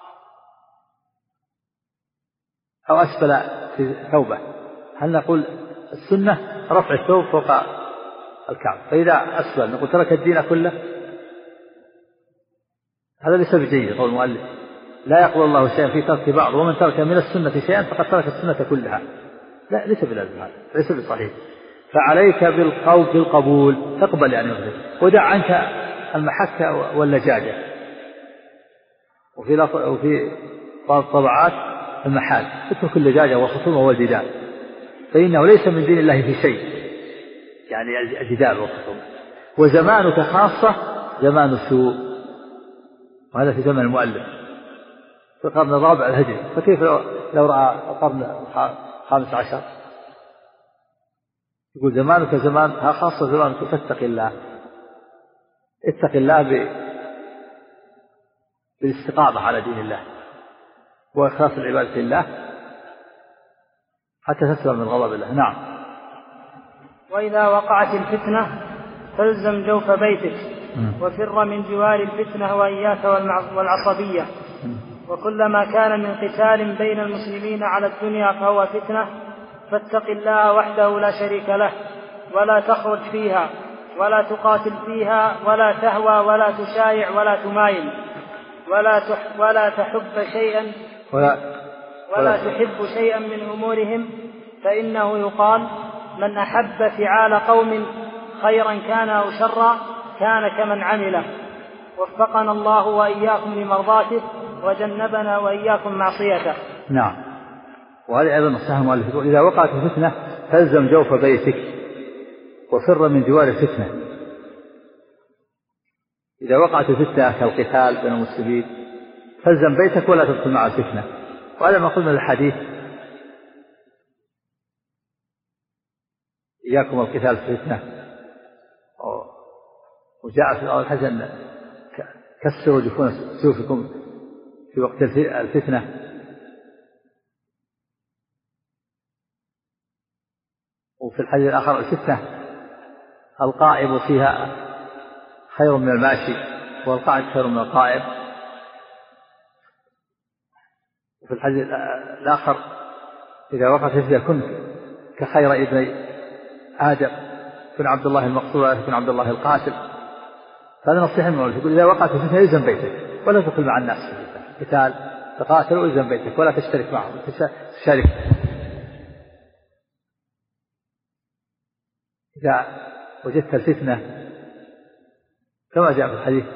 أو أسفل في ثوبه، هل نقول السنة رفع الثوب فوق الكعب، فإذا أسفل نقول ترك الدين كله؟ هذا ليس بجيد. قول المؤلف لا يقبل الله شيئا في ترك بعض، ومن ترك من السنة شيئا فقد ترك السنة كلها، لا ليس بلازم، هذا ليس بصحيح. فعليك بالقول بالقبول، تقبل يعني مثل. ودع عنك المحكة واللجاجة. وفي وفي بعض الطبعات المحال، اترك اللجاجة والخصومة والجدال، فإنه ليس من دين الله في شيء، يعني الجدال والخصومة. وزمانك خاصة زمان سوء، وهذا في زمن المؤلف في القرن الرابع الهجري، فكيف لو رأى القرن الخامس عشر؟ يقول زمانك زمان خاصة زمانك فاتق الله، اتق الله بالاستقامة على دين الله وإخلاص العبادة لله حتى تسلم من غضب الله. نعم. وإذا وقعت الفتنة فالزم جوف بيتك وفر من جوار الفتنة وإياك والعصبية، وكلما كان من قتال بين المسلمين على الدنيا فهو فتنة، فاتق الله وحده لا شريك له ولا تخرج فيها ولا تقاتل فيها ولا تهوى ولا تشايع ولا تمايل ولا تح ولا تحب شيئا ولا, ولا تحب شيئا من أمورهم، فإنه يقال من أحب فعال قوم خيرا كان أو شرا كان كمن عمله. وفقنا الله وإياكم لمرضاته وجنبنا وإياكم معصيته. نعم. وهذه أيضا نصيحة المؤلف يقول: إذا وقعت الفتنة فالزم جوف بيتك وفر من جوار الفتنة. إذا وقعت الفتنة كالقتال بين المسلمين فالزم بيتك ولا تدخل مع الفتنة. وهذا ما قلنا الحديث: إياكم القتال في الفتنة. وجاء في الحديث أن كسروا جفون سيوفكم في وقت الفتنة. وفي الحديث الآخر: الفتنة القائم فيها خير من الماشي والقاعد خير من القائم. وفي الحديث الآخر: إذا وقعت الفتنة كن كخير ابن آدم، كن عبد الله المقتول ولا تكن عبد الله القاتل. هذا نصيحة من المؤلف يقول: إذا وقعت الفتنة الزم بيتك ولا تدخل مع الناس في القتال، تقاتلوا الزم بيتك ولا تشترك معهم، تشارك. إذا وجدت الفتنة كما جاء في الحديث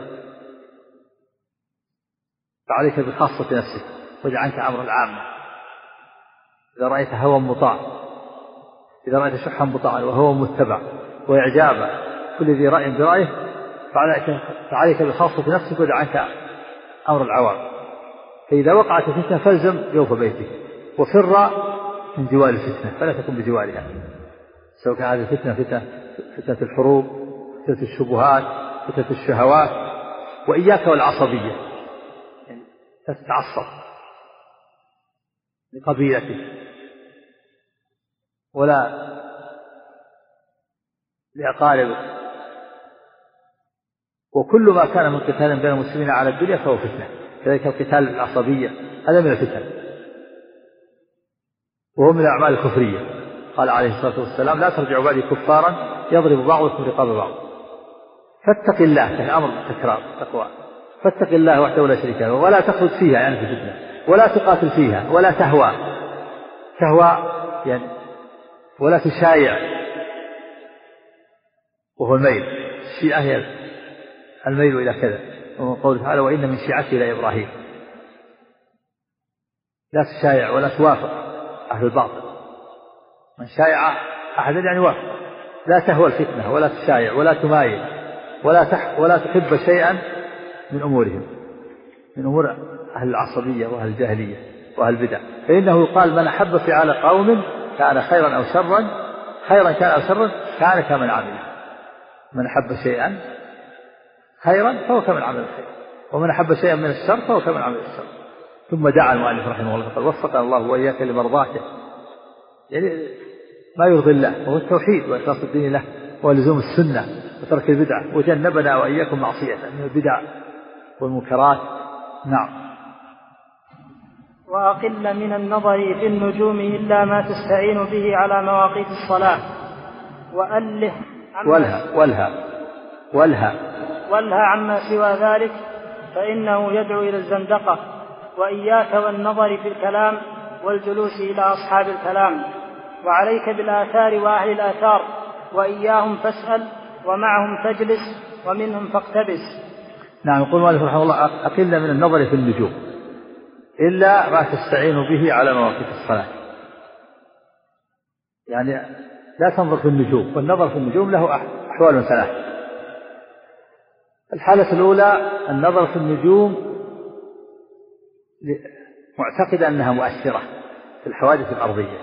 فعليك بخاصة نفسك ودع عنك أمر العامة. إذا رأيت هوى مطاع، إذا رأيت شحا مطاعا وهوى متبع وإعجابا كل ذي رأي برأيه فعليك, فعليك بخاصة نفسك ودع عنك أمر العوام. فإذا وقعت الفتنة فالزم جوف بيتك وفر من جوار الفتنة فلا تكن بجوارها، سواء كان هذه الفتنة فتنة, فتنة الحروب، فتنة الشبهات، فتنة الشهوات. وإياك والعصبية، يعني تتعصب لقبيلتك ولا لأقاربك. وكل ما كان من قتال بين المسلمين على الدنيا فهو فتنة، كذلك القتال العصبية هذا من الفتن وهو من الأعمال الكفرية. قال عليه الصلاة والسلام: لا ترجعوا بعدي كفارا يضرب بعضكم رقاب بعض. فاتق الله، كان أمر بالتكرار تقوى، فاتق الله وحده لا شريك له ولا تخرج فيها يعني في الفتنة، ولا تقاتل فيها ولا تهوى تهوى يعني ولا تشايع، وهو الميل. الشيعة هي الميل إلى كذا، ومن قوله تعالى: وإن من شيعته إلى إبراهيم. لا تشايع ولا توافق أهل الباطل. من شايع أحدا يعني وافق. لا تهوى الفتنة ولا تشايع ولا تمايل ولا تح ولا تحب شيئا من أمورهم، من أمور أهل العصبية وأهل الجاهلية وأهل البدع. فإنه يقال: من أحب فعال قوم كان خيرا أو شرا خيرا كان أو شرا كان كمن عمل. من أحب شيئا خيرا فهو كمن عمل الخير، ومن أحب شيئا من الشر فهو كمن عمل الشر. ثم دعا المؤلف رحمه الله قال: وفقنا الله وإياك لمرضاته، يعني ما يرضي الله وهو التوحيد وإخلاص الدين له ولزوم السنة وترك البدعة، وجنبنا وإياكم معصية من البدع والمنكرات. نعم. وأقل من النظر في النجوم إلا ما تستعين به على مواقيت الصلاة. وأله والها والها والها والها عما سوى ذلك فإنه يدعو إلى الزندقة. وإياك والنظر في الكلام والجلوس إلى أصحاب الكلام، وعليك بالآثار وأهل الآثار، وإياهم فاسأل ومعهم تجلس ومنهم فاقتبس. نعم. يقول مالك رحمه الله: أقل من النظر في النجوم إلا ما تستعين به على مواقيت الصلاة. يعني لا تنظر في النجوم، والنظر في النجوم له أحوال ثلاث. الحالة الأولى النظر في النجوم معتقد أنها مؤثرة في الحوادث الأرضية،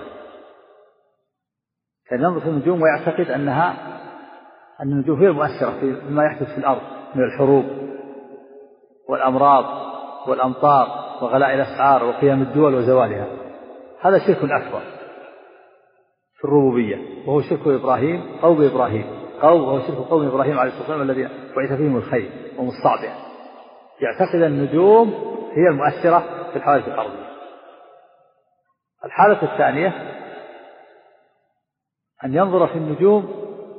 كان ينظر في النجوم ويعتقد أنها أن النجوم هي المؤثرة في ما يحدث في الأرض من الحروب والأمراض والأمطار وغلاء الأسعار وقيام الدول وزوالها. هذا شرك أكبر في الربوبية، وهو شرك إبراهيم قوم إبراهيم قوم وهو شرك قوم إبراهيم عليه الصلاة والسلام الذين بعث فيهم الخير ومصطعبه. يعتقد النجوم هي المؤثرة في الحوادث الأرضية. الحالة الثانية أن ينظر في النجوم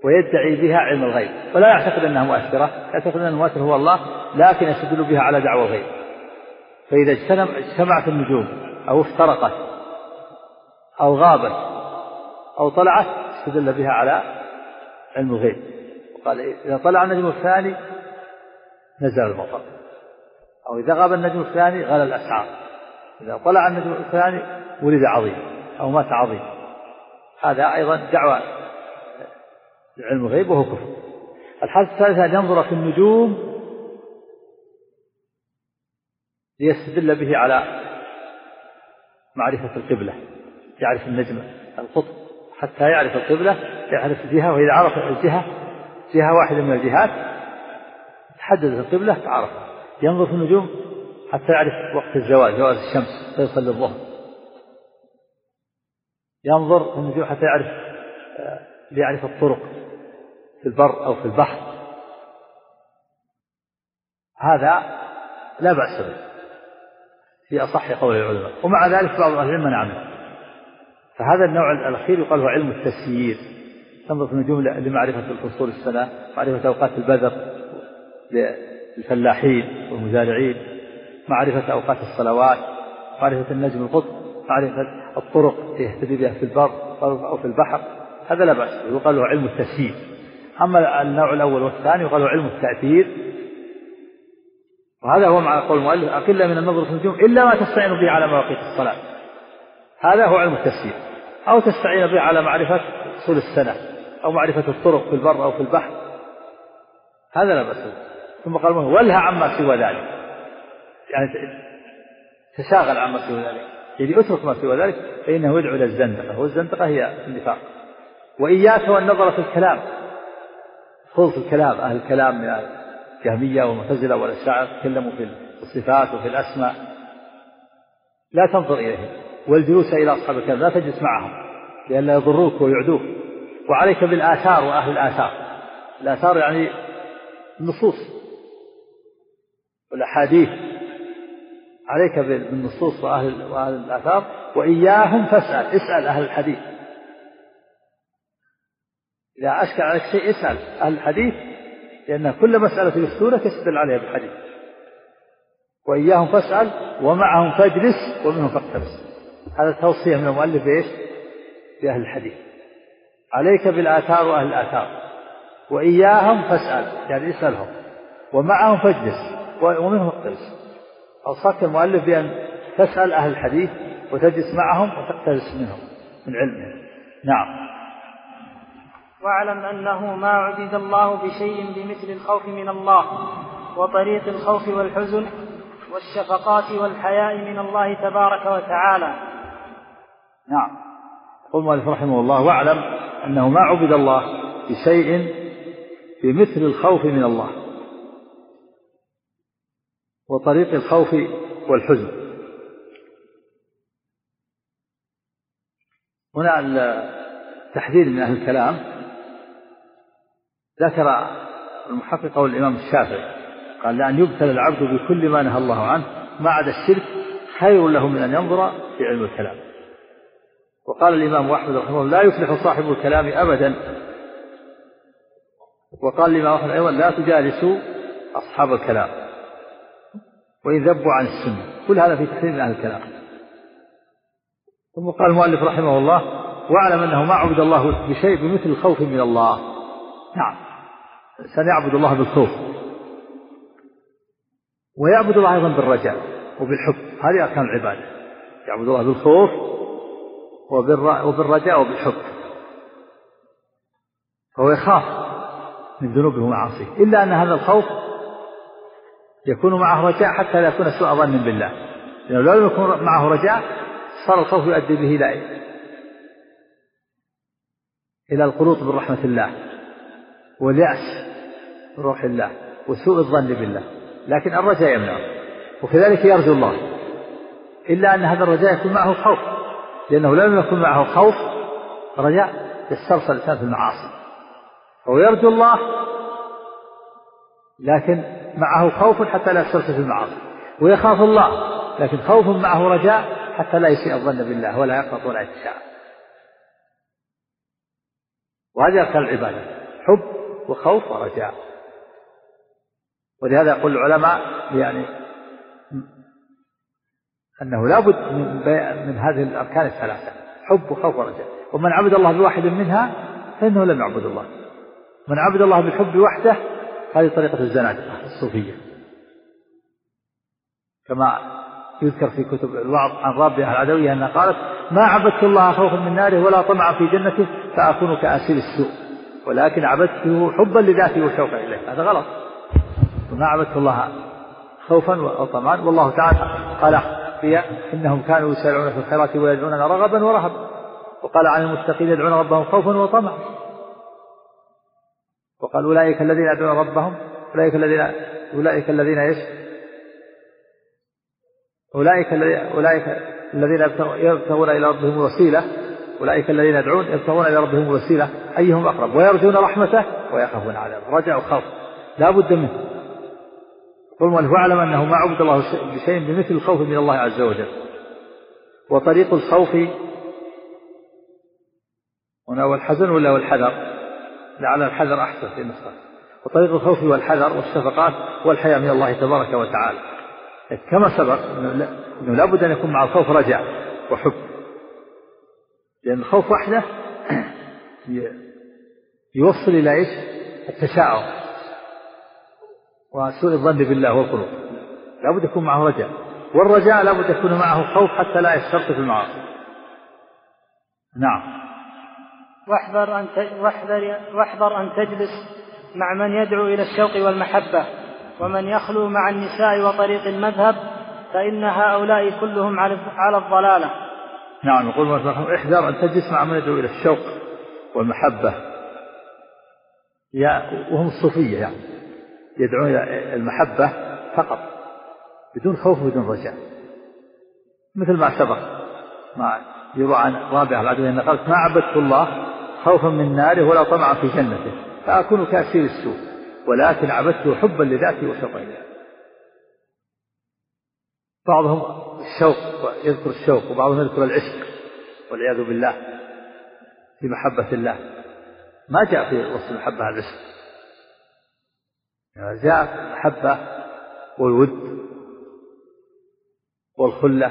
ويدعي بها علم الغيب، ولا يعتقد أنها مؤثرة، يعتقد أن المؤثر هو الله، لكن يستدل بها على دعوى الغيب. فإذا اجتمعت النجوم أو افترقت أو غابت أو طلعت استدل بها على علم الغيب، وقال إذا طلع النجم الثاني نزل المطر، أو إذا غاب النجم الثاني غلى الأسعار، إذا طلع النجم الثاني ولد عظيم أو مات عظيم. هذا أيضا دعوى علم الغيب وهو كفر. الحالة الثالثة أن ينظر في النجوم ليستدل به على معرفة القبلة، يعرف النجم القطب حتى يعرف القبلة، يعرف الجهة، وإذا عرف الجهة جهة واحدة من الجهات تحددت القبلة تعرف. ينظر في النجوم حتى يعرف وقت الزوال، زوال الشمس فيصل الظهر. ينظر في النجوم حتى يعرف ليعرف الطرق في البر أو في البحر. هذا لا بأس به في أصح قول العلماء، ومع ذلك بعض أهل العلم منع منه. فهذا النوع الأخير يقال هو علم التسيير. تنظر في النجوم لمعرفة فصول السنة، معرفة أوقات البذر للفلاحين والمزارعين، معرفة أوقات الصلوات، معرفة النجم القطب، معرفة الطرق يهتدي بها في البر أو في البحر. هذا لا بأس به، يقال له علم التسيير. أما النوع الأول والثاني يقال له علم التأثير، وهذا هو مع قول المؤلف أقل من النظر في النجوم إلا ما تستعين به على مواقيت الصلاة. هذا هو علم التفسير. أو تستعين به على معرفة فصول السنة أو معرفة الطرق في البر أو في البحر، هذا لا بأس به. ثم قال ولها عما سوى ذلك، يعني تشاغل عما سوى ذلك، يعني اترك ما سوى ذلك فإنه يدعو إلى الزندقة، والزندقة هي النفاق. وإياك والنظر في الكلام، خذ في الكلام. أهل الكلام من الجهمية والمعتزلة والأشاعرة تكلموا في الصفات وفي الأسماء، لا تنظر إليهم. والجلوس إلى أصحاب الكلام لا تجلس معهم لئلا يضروك ويعدوك. وعليك بالآثار وأهل الآثار. الآثار يعني النصوص والأحاديث، عليك بالنصوص وأهل, وأهل الآثار. وإياهم فاسأل، اسأل أهل الحديث. إذا أشكل عليك شيء اسأل أهل الحديث، لأن كل مسألة يفتونك يستدل عليها بالحديث. وإياهم فاسأل ومعهم فاجلس ومنهم فاقتبس. هذا توصية من المؤلف إيش؟ بأهل الحديث. عليك بالآثار وأهل الآثار، وإياهم فاسأل يعني اسألهم، ومعهم فاجلس ومنهم فاقتبس. أوصاك المؤلف بأن تسأل أهل الحديث وتجلس معهم وتقتبس منهم من علمهم. نعم. واعلم أنه ما عبد الله بشيء بمثل الخوف من الله وطريق الخوف والحزن والشفقات والحياء من الله تبارك وتعالى. نعم. قل المؤلف رحمه الله واعلم أنه ما عبد الله بشيء بمثل الخوف من الله وطريق الخوف والحزن. هنا التحذير من أهل الكلام. ذكر المحقق والإمام الشافعي قال لأن يبتلى العبد بكل ما نهى الله عنه ما عدا الشرك خير له من أن ينظر في علم الكلام. وقال الإمام أحمد رحمه الله لا يفلح صاحب الكلام أبدا. وقال الإمام أحمد أيضا لا تجالسوا أصحاب الكلام وإن ذبوا عن السنة. كل هذا في تحذير من أهل الكلام. ثم قال المؤلف رحمه الله واعلم أنه ما عبد الله بشيء بمثل الخوف من الله. نعم، الإنسان يعبد الله بالخوف ويعبد الله أيضا بالرجاء وبالحب. هذه أركان العبادة، يعبد الله بالخوف وبالرجاء وبالحب. فهو يخاف من ذنوبه ومعاصيه، إلا أن هذا الخوف يكون معه رجاء حتى لا يكون سوء ظن بالله، لأنه لو لم يكن معه رجاء صار الخوف يؤدي به إلى إلى القنوط من رحمة الله واليأس من روح الله وسوء الظن بالله. لكن الرجاء يمنعه، وكذلك يرجو الله، إلا أن هذا الرجاء يكون معه خوف، لأنه لم يكن معه خوف رجاء يسترسل الإنسان في المعاصي. هو يرجو الله لكن معه خوف حتى لا يسترسل في المعاصي، ويخاف الله لكن خوف معه رجاء حتى لا يسيء الظن بالله ولا يقنط ولا يتشاءم. وهذه أركان العبادة: حب وخوف ورجاء. ولهذا يقول العلماء يعني أنه لا بد من هذه الأركان الثلاثة، حب وخوف ورجاء. ومن عبد الله بواحد منها فإنه لم يعبد الله. من عبد الله بالحب وحده هذه طريقة الزنادقة الصوفية، كما يذكر في كتب الوعظ عن رابعة العدوية أنها قالت: ما عبدت الله خوفا من ناره ولا طمعا في جنته فأكون كأسير السوء، ولكن عبدته حبا لذاته وشوقا إليه. هذا غلط. وما عبدت الله خوفا وطمعا، والله تعالى قال فيها: إنهم كانوا يسارعون في الخيرات ويدعوننا رغبا ورهبا. وقال عن المتقين يدعون ربهم خوفا وطمعا. وقال: أولئك الذين يدعون ربهم أولئك الذين أولئك الذين إيش أولئك الذين أولئك الذين يبتغون إلى ربهم الوسيلة أولئك الذين يدعون يبتغون إلى ربهم الوسيلة أيهم أقرب ويرجون رحمته ويخافون عذابه. رجاء وخوف لا بد منه. قل من فعلم أنه ما عبد الله بشيء بمثل الخوف من الله عز وجل. وطريق الخوف هنا هو الحزن ولا هو الحذر؟ لعل الحذر أحسن في النسخة. وطريق الخوف والحذر والشفقات والحياة من الله تبارك وتعالى، كما سبق أنه لا بد أن يكون مع الخوف رجاء وحب، لأن الخوف وحده يوصل إلى إيش؟ التشاؤم وسوء الظن بالله والقلوب. لا بد يكون معه رجاء، والرجاء لا بد يكون معه خوف حتى لا يسترق في المعاصي. نعم. واحذر أن واحذر واحذر أن تجلس مع من يدعو إلى الشوق والمحبة، ومن يخلو مع النساء وطريق المذهب، فإن هؤلاء كلهم على الضلالة. نعم. يقول: احذر أن تجلس مع من يدعو إلى الشوق والمحبة، وهم الصوفية يعني يدعون إلى المحبة فقط بدون خوف وبدون رجاء، مثل ما سبق ما يروى عن رابعة العدوية أن قالت: ما عبدت الله خوفا من ناره ولا طمعا في جنته فأكون كأسير السوء، ولكن عبدته حبا لذاته وشوقا إليه. بعضهم الشوق يذكر الشوق، وبعضهم يذكر العشق والعياذ بالله في محبة الله. ما جاء في وصف المحبة العشق، جاء المحبة والود والخلة.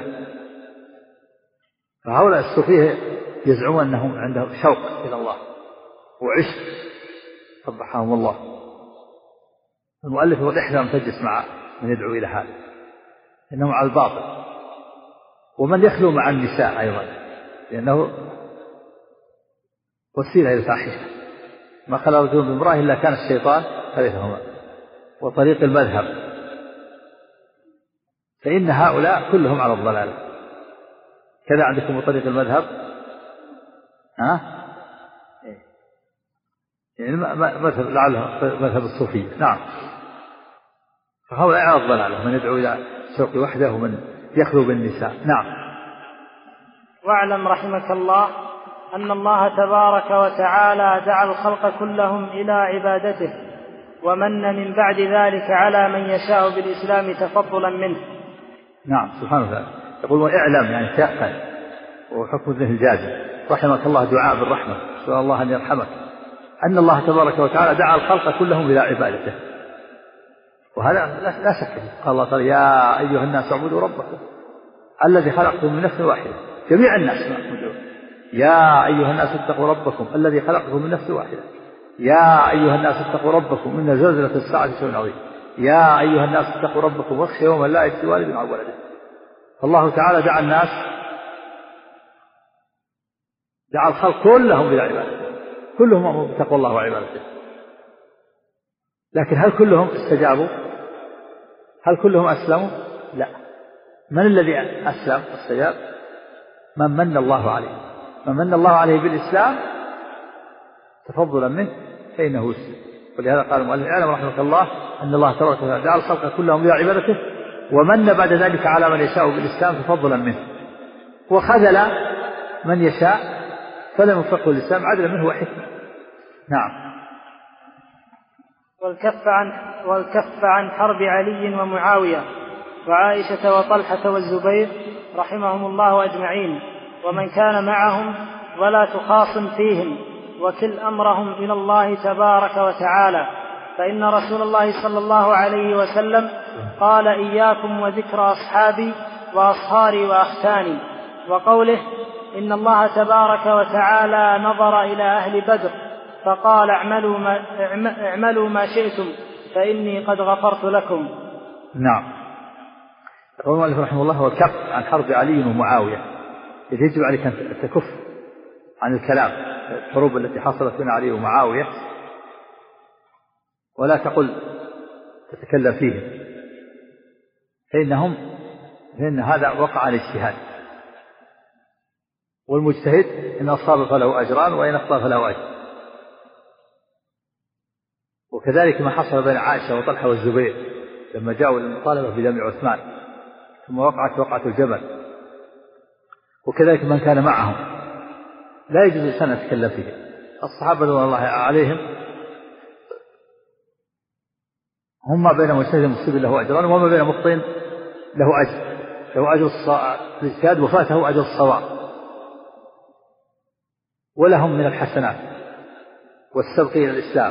فهؤلاء الصوفية يزعمون أنهم عندهم شوق إلى الله وعشق قبحهم الله. المؤلف يقول: احذر أن تجلس مع من يدعو إلى هذا، إنهم على الباطل. ومن يخلو مع النساء أيضا، لأنه وسيلة إلى الفاحشة. ما خلا رجل بامرأة إلا كان الشيطان ثالثهما. وطريق المذهب، فإن هؤلاء كلهم على الضلال. كذا عندكم طريق المذهب، ها؟ يعني مذهب لعله مذهب الصوفية. نعم. فهؤلاء على الضلال، من يدعو إلى الشوق وحده ومن يخلو بالنساء. نعم. واعلم رحمك الله أن الله تبارك وتعالى دعا الخلق كلهم إلى عبادته، ومن من بعد ذلك على من يشاء بالإسلام تفضلا منه. نعم سبحانه وتعالى. يقول: اعلم يعني تيقن، وحكم ذه الجازم. رحمك الله دعاء بالرحمة، سأل الله أن يرحمك، أن الله تبارك وتعالى دعا الخلق كلهم إلى عبادته. وهذا لا شك فيه. قال الله تعالى: يا أيها الناس اعبدوا ربكم الذي خلقكم من نفس واحدة. جميع الناس معبودون. يا أيها الناس اتقوا ربكم الذي خلقكم من نفس واحدة. يا أيها الناس اتقوا ربكم إن زلزلة الساعة شيء عظيم. يا أيها الناس اتقوا ربكم واخشوا يوما لا يجزي والد عن ولده. فالله تعالى دعا الناس، دعا الخلق كلهم إلى عبادته، كلهم بتقوى الله وعبادته. لكن هل كلهم استجابوا؟ هل كلهم أسلموا؟ لا. من الذي أسلم واستجاب؟ من من الله عليه. من من الله عليه بالإسلام تفضلا منه فإنه يسلم. ولهذا قال المؤلف: اعلم رحمك الله أن الله تبارك وتعالى دعا الخلق كلهم إلى عبادته، ومن بعد ذلك على من يشاء بالإسلام تفضلا منه، وخذل من يشاء فلم يوفقه الإسلام عدلا منه وحكمة. نعم. والكف عن والكف عن حرب علي ومعاوية وعائشة وطلحة والزبير رحمهم الله أجمعين، ومن كان معهم، ولا تخاصم فيهم، وكل أمرهم إلى الله تبارك وتعالى، فإن رسول الله صلى الله عليه وسلم قال إياكم وذكر أصحابي وأصهاري وأختاني. وقوله إن الله تبارك وتعالى نظر إلى أهل بدر فقال اعملوا ما, اعملوا ما شئتم فإني قد غفرت لكم. نعم. يقول المؤلف رحمه الله هو الكف عن حرب علي ومعاوية، إذ يجب عليك أن تكف عن الكلام الحروب التي حصلت بين علي ومعاوية، ولا تقل تتكلم فيهم، فإنهم فإن هذا وقع عن اجتهاد، والمجتهد إن أصاب فله أجران وإن أخطأ فله أجر. وكذلك ما حصل بين عائشة وطلحة والزبير لما جاءوا للمطالبة بدم عثمان ثم وقعت وقعة الجبل، وكذلك من كان معهم لا يجوز الإنسان أن يتكلم فيه. الصحابة رضوان الله عليهم هم ما بين مجتهد مصيب له أجران وما بين مخطئ له أجر، له أجر الاجتهاد وفاته أجر الصواب، ولهم من الحسنات والسبق إلى الإسلام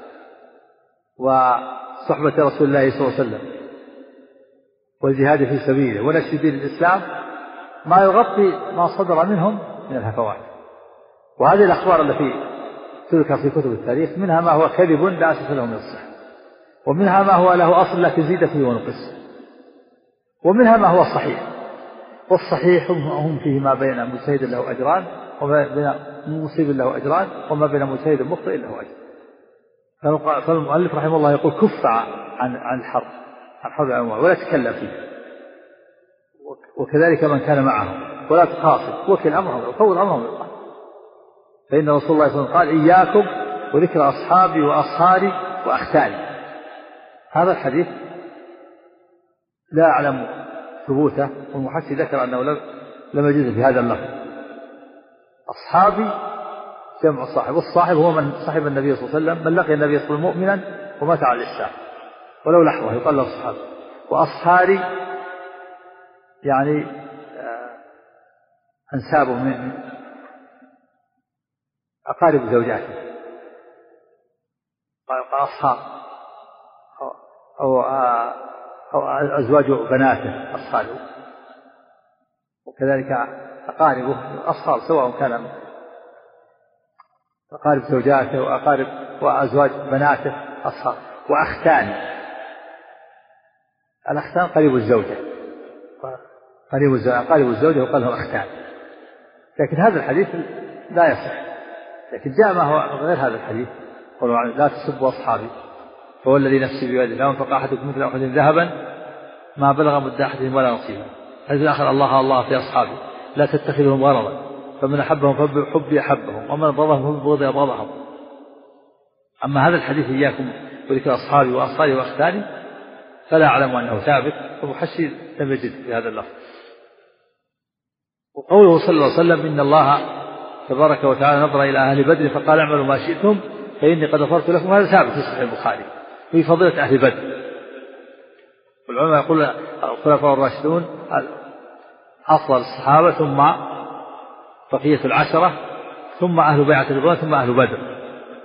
وصحبة رسول الله صلى الله عليه وسلم والجهاد في سبيله ونشر دين الإسلام ما يغطي ما صدر منهم من الهفوات. وهذه الأخبار التي تذكر في كتب التاريخ منها ما هو كذب لا أساس له من الصحة، ومنها ما هو له أصل لكن زيد فيه ونقص، ومنها ما هو صحيح، والصحيح هم فيه ما بين مجتهد له أجران وما بين مصيب له أجران وما بين مجتهد مخطئ له أجر. فالمؤلف رحمه الله يقول كف عن عن الحرب عن حرب الأموال ولا تكلم فيه، وكذلك من كان معهم ولا تخاصم، وكل أمرهم وفوض أمرهم لله. فإن رسول الله صلى الله عليه وسلم قال إياكم وذكر أصحابي وأصهاري وأختاني. هذا الحديث لا أعلم ثبوته، والمحشي ذكر أنه لم يجوز في هذا اللفظ. أصحابي جمع صاحب، والصاحب هو من صاحب النبي صلى الله عليه وسلم، من لقي النبي صلى الله عليه وسلم مؤمنا ومات على الإسلام ولو لحظة يقال له الصحابة. وأصهاري يعني أنسابه من أقارب زوجاته، أصهار أو أو أزواج بناته أصهاره، وكذلك أقاربه أصهار سواء كان أقارب زوجاته وأقارب وأزواج بناته أصهار. وأختان، الأختان قريب الزوجة، قريب الزوجة قريب الزوجة وقال له أختان. لكن هذا الحديث لا يصح، لكن جاء ما هو غير هذا الحديث، قالوا لا تسبوا أصحابي فهو الذي نفسي بيده لا ينفق أحدكم مثل أحد ذهبا ما بلغ مد أحدهم ولا نصيبا. حديث آخر الله الله في أصحابي لا تتخذهم غرضا فمن أحبهم فبحبي أحبهم ومن بغضهم فببغضي أبغضهم. أما هذا الحديث إياكم وذكر أصحابي وأصهاري وأختاني فلا أعلم أنه ثابت، ومحشي لم يجد في هذا اللفظ. وقوله صلى الله عليه وسلم إن الله تبارك وتعالى نظر إلى أهل بدر فقال اعملوا ما شئتم فإني قد غفرت لكم، هذا ثابت في صحيح البخاري في فضيلة أهل بدر. والعلماء يقول الخلفاء الراشدون أفضل الصحابة ثم بقية العشرة ثم أهل بيعة الرضوان ثم أهل بدر.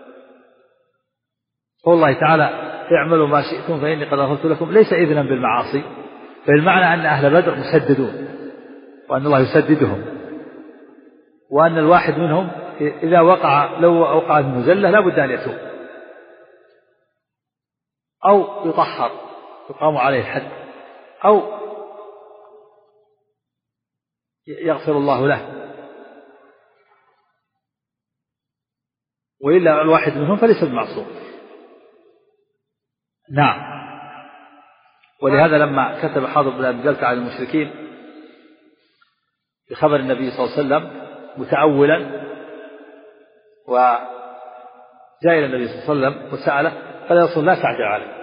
قول الله تعالى اعملوا ما شئتم فإني قد غفرت لكم ليس إذنا بالمعاصي، فالمعنى أن أهل بدر مسددون وأن الله يسددهم، وأن الواحد منهم إذا وقع لو وقع المزلة لا بد أن يتوب أو يطهر يقام عليه الحد أو يغفر الله له، وإلا الواحد منهم فليس بمعصوم. نعم. ولهذا لما كتب حاضر بن أبي بلتع على المشركين بخبر النبي صلى الله عليه وسلم متأولا وجاء إلى النبي صلى الله عليه وسلم وسأله قال يا رسول الله لا تعجل علي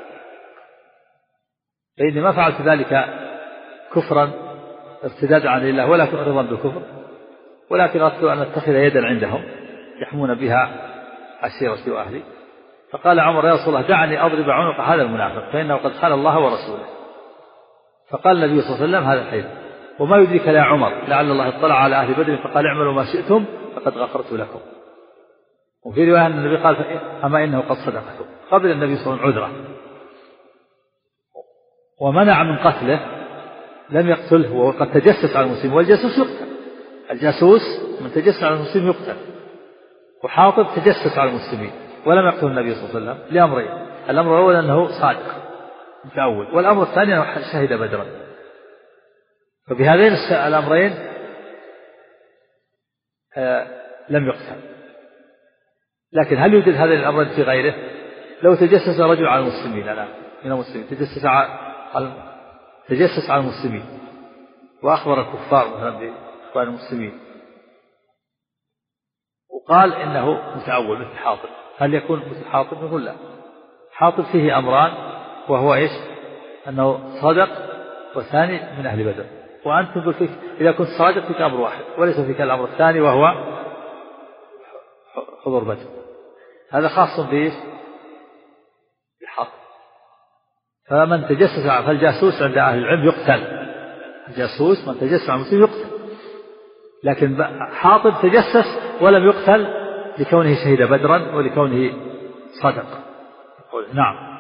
فإني ما فعلت ذلك كفرا ارتدادا عن الله ولا رضا بالكفر، ولكن أردت أن أتخذ يدا عندهم يحمون بها عشيرتي وأهلي. فقال عمر يا رسول الله دعني أضرب عنق هذا المنافق فإنه قد خان الله ورسوله. فقال النبي صلى الله عليه وسلم هذا الحديث وما يدرك يا عمر لعل الله اطلع على أهل بدر فقال اعملوا ما شئتم فقد غفرت لكم. وفي رواية أن النبي قال أما إنه قد صدقته قبل النبي صلى الله عليه وسلم عذره ومنع من قتله، لم يقتله وهو قد تجسس على المسلم، والجاسوس يقتل، الجاسوس من تجسس على المسلم يقتل، وحاطب تجسس على المسلمين ولم يقتل النبي صلى الله عليه وسلم لأمرين: الأمر الأول أنه صادق متأول، والأمر الثاني أنه شهد بدرا. فبهذين الأمرين آه لم يقتل. لكن هل يوجد هذين الأمرين في غيره؟ لو تجسس رجل على المسلمين الآن من المسلمين تجسس على تجسس على المسلمين وأخبر الكفار مثلا بإخوان المسلمين وقال إنه متأول مثل حاطب، هل يكون مثل حاطب؟ نقول لا. حاطب فيه أمران، وهو إيش؟ أنه صادق، والثاني من أهل بدر. وأنت تقول فيك إذا كنت صادق فيك أمر واحد وليس فيك الأمر الثاني وهو حضور بدر. هذا خاص بإيش؟ بالحاطب. فمن تجسس فالجاسوس عند أهل العلم يقتل، الجاسوس من تجسس على المسلم يقتل، لكن حاطب تجسس ولم يقتل لكونه شهد بدرا ولكونه صدق. نعم.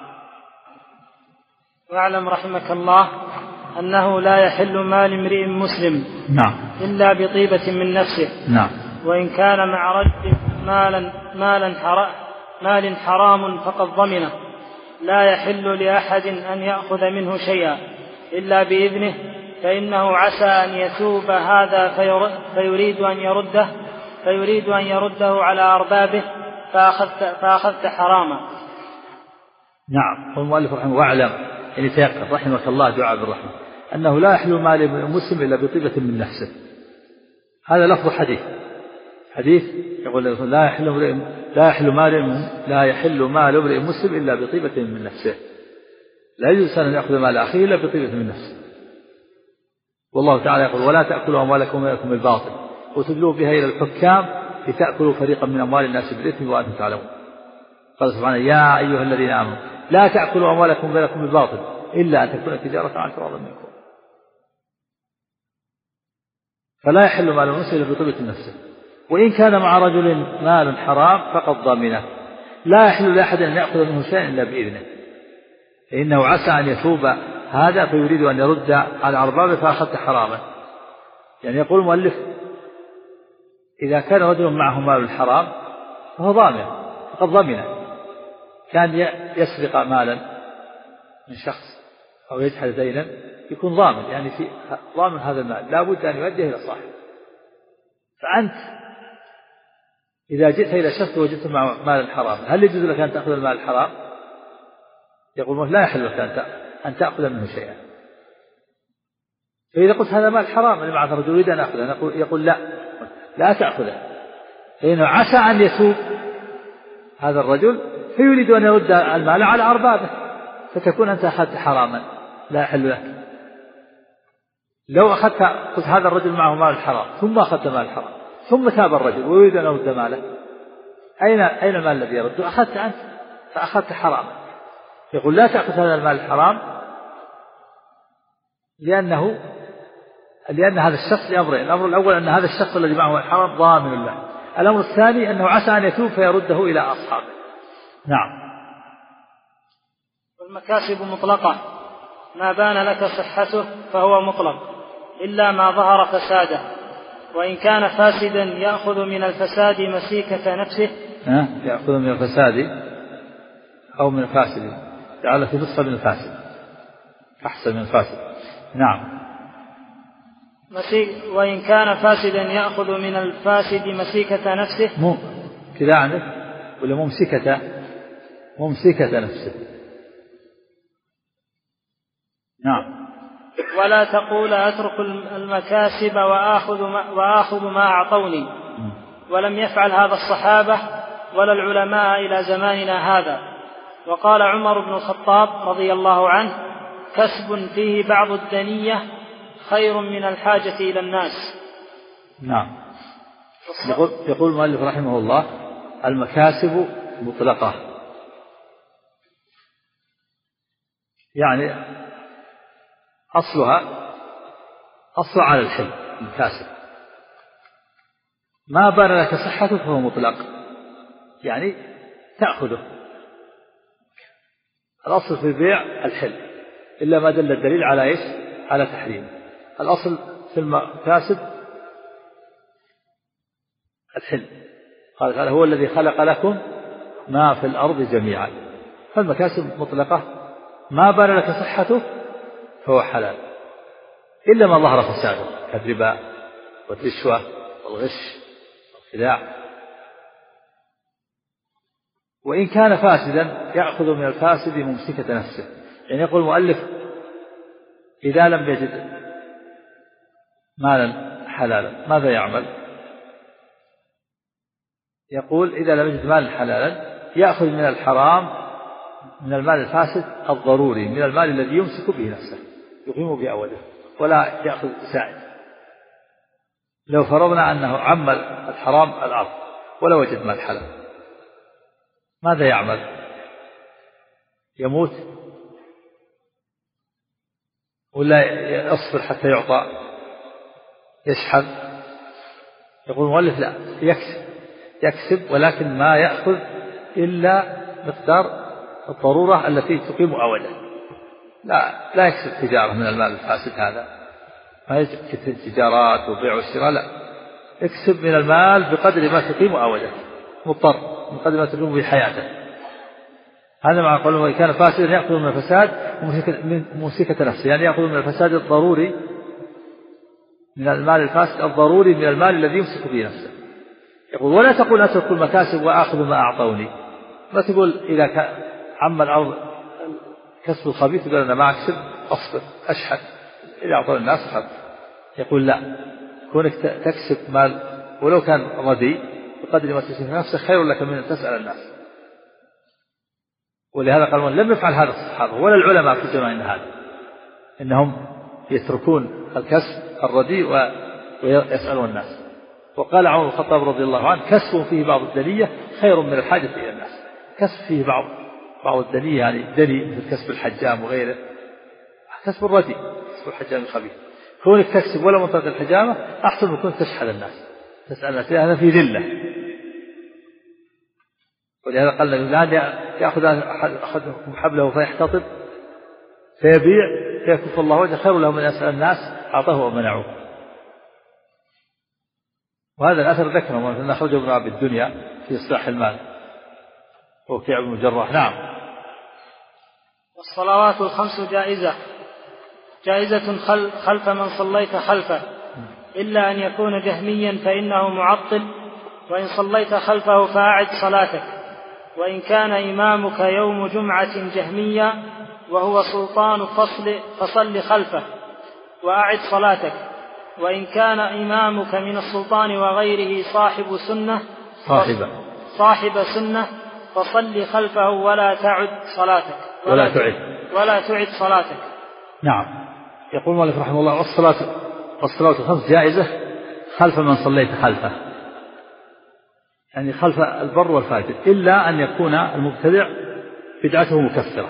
واعلم رحمك الله أنه لا يحل مال امرئ مسلم نعم إلا بطيبة من نفسه. نعم. وإن كان مع رجل مالا مالا حرام مال حرام فقد ضمنه، لا يحل لأحد أن يأخذ منه شيئا إلا بإذنه، فإنه عسى أن يتوب هذا فيريد أن يرده فيريد أن يرده على أربابه فأخذت, فأخذت حراما. نعم. والمؤلف رحمه واعلم يعني تيقظ رحمك الله دعاء بالرحمة أنه لا يحل مال المسلم إلا بطيبة من نفسه. هذا لفظ حديث حديث يقول لا يحل لا يحل مال لا يحل مال امرئ مسلم إلا بطيبة من نفسه. لا يجوز أن يأخذ مال أخيه إلا بطيبة من نفسه. والله تعالى يقول ولا تأكلوا أموالكم بينكم بالباطل وتدلوا بها إلى الحكام لتأكلوا فريقا من أموال الناس بالإثم وأنتم تعلمون. قال سبحانه يا أيها الذين آمنوا لا تأكلوا أموالكم بينكم بالباطل إلا أن تكون تجارة عن تراض منكم. فلا يحل مال المسلم إلا بطيبة نفسه. وإن كان مع رجل مال حرام فقد ضمنه، لا يحل لأحد أن يأخذ منه شيئا إلا بإذنه، فإنه عسى أن يتوب هذا فيريد أن يرد على أربابه فأخذت حراما. يعني يقول المؤلف إذا كان رجل معه مال حرام فهو ضامن فقد ضمنه. كان يسرق مالا من شخص أو يجحد دينا يكون ضامن، يعني في ضامن هذا المال لا بد أن يؤديه إلى صاحبه. فأنت إذا جئت إلى شخص وجدت مع مال حرام هل يجوز لك أن تأخذ المال الحرام؟ يقول لا يحل لك أن تأخذ منه شيئا. فإذا قلت هذا مال حرام اللي معه رجل يريد أن أخذه يقول لا لا تأخذه، فإنه عسى أن يتوب هذا الرجل فيريد أن يرد المال على أربابه فتكون أنت أخذت حراما لا يحل لك. لو أخذت قلت هذا الرجل معه مال حرام ثم أخذت مال حرام ثم تاب الرجل ويريد أن يرد ماله أين أين المال الذي يرد؟ أخذت أنت فأخذت حراما. يقول لا تأخذ هذا المال الحرام لأنه لأن هذا الشخص لأمرين: الأمر الأول أن هذا الشخص الذي معه الحرام ضامن له، الأمر الثاني أنه عسى أن يتوب فيرده إلى أصحابه. نعم. والمكاسب مطلقة، ما بان لك صحته فهو مطلق إلا ما ظهر فساده، وإن كان فاسدا يأخذ من الفساد مسيكة نفسه. أه؟ يأخذ من الفساد أو من الفاسد، جعل في نصف من الفاسد أحسن من الفاسد. نعم. وإن كان فاسدا يأخذ من الفاسد مسيكة نفسه. مو كذا عندك ولا ممسكة ممسكة نفسه. نعم. ولا تقول أترك المكاسب وآخذ ما, وآخذ ما أعطوني، ولم يفعل هذا الصحابة ولا العلماء إلى زماننا هذا. وقال عمر بن الخطاب رضي الله عنه: كسب فيه بعض الدنية خير من الحاجة إلى الناس. نعم. يقول, يقول المؤلف رحمه الله: المكاسب مطلقة، يعني أصلها أصل على الحل. المكاسب ما بان لك صحته فهو مطلق، يعني تأخذه. الأصل في البيع الحل إلا ما دل الدليل على إيش؟ على تحريم. الأصل في المكاسب الحل. قال تعالى هو الذي خلق لكم ما في الأرض جميعا. فالمكاسب مطلقة ما بان لك صحته فهو حلال إلا ما ظهر فساده كالربا والرشوة والغش والخداع. وإن كان فاسدا يأخذ من الفاسد ممسكة نفسه. يعني يقول المؤلف إذا لم يجد مالا حلالا ماذا يعمل؟ يقول إذا لم يجد مالا حلالا يأخذ من الحرام من المال الفاسد الضروري من المال الذي يمسك به نفسه يقيم به أوله ولا يأخذ سائد. لو فرضنا أنه عمل الحرام الأرض ولا وجد مال حلال ماذا يعمل؟ يموت ولا يصبر حتى يعطى يشحذ؟ يقول المؤلف لا يكسب يكسب ولكن ما يأخذ إلا مقدار الضرورة التي تقيم أوله. لا لا يكسب تجارة من المال الفاسد هذا ما يكسب تجارات وبيع وشراء لا يكسب من المال بقدر ما تقيم أوله مضطر من قدر ما تقوم بحياته. هذا مع قوله وإن كان فاسدا يأخذ من الفساد ممسكة نفسه يعني يأخذ من الفساد الضروري من المال الفاسد الضروري من المال الذي يمسك به نفسه. يقول ولا تقول أترك المكاسب وآخذ ما أعطوني. ما تقول إذا عم الأرض كسب الخبيث تقول أنا ما أكسب أصبر أشحد إذا أعطوا الناس أخذ. يقول لا كونك تكسب مال ولو كان رديء بقدر ما تسيب نفسك خير لك من أن تسأل الناس. ولهذا قال لم يفعل هذا الصحابة ولا العلماء في زماننا هذا إنهم يتركون الكسب الرديء ويسألون الناس. وقال عمر بن الخطاب رضي الله عنه كسب فيه بعض الدنية خير من الحاجة إلى الناس. كسب فيه بعض بعض الدنية يعني دني مثل كسب الحجام وغيره كسب الرديء كسب الحجام الخبيث. كونك تكسب ولا منطقة الحجامة أحسن من كونك تشحذ الناس تسأل الناس هذا في ذلة. ولهذا قال لا يأخذ أحدكم حبله فيحتطب فيبيع فيكف الله وجهه خير له من يسأل الناس أعطاه ومنعوه. وهذا الأثر ذكره أن أخرجه ابن أبي الدنيا في إصلاح المال وكيع بن جراح. نعم. والصلوات الخمس جائزة جائزة خلف من صليت خلفه إلا أن يكون جهميا فإنه معطل وإن صليت خلفه فأعد صلاتك. وإن كان إمامك يوم جمعة جهميا وهو سلطان فصل فصل خلفه وأعد صلاتك. وإن كان إمامك من السلطان وغيره صاحب سنة صاحب صاحب سنة فصل خلفه ولا تعد صلاتك ولا, ولا تعد ولا تعد صلاتك. نعم. يقول مالك رحمه الله والصلاة والصلاة الخمس جائزة خلف من صليت خلفه يعني خلف البر والفاجر إلا أن يكون المبتدع بدعته مكفرة.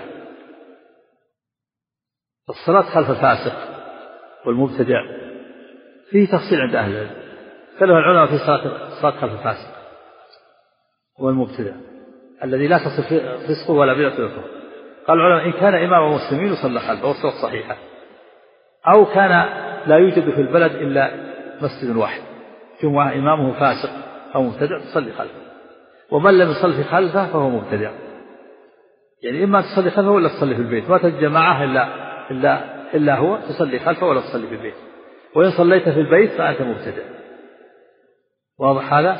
الصلاة خلف الفاسق والمبتدع فيه تفصيل عند أهل العلم. اختلف العلماء في صلاة خلف الفاسق والمبتدع الذي لا تصل فسقه ولا بدعته. قال العلماء إن كان إمام مسلمين يصلى خلفه والصلاة صحيحة أو كان لا يوجد في البلد إلا مسجد واحد ثم إمامه فاسق أو مبتدع تصلي خلفه. ومن لم يصلي خلفه فهو مبتدع يعني إما تصلي خلفه ولا تصلي في البيت ما تجد معه إلا, إلا, إلا هو تصلي خلفه ولا تصلي في البيت. وإن صليت في البيت فأنت مبتدع. واضح هذا؟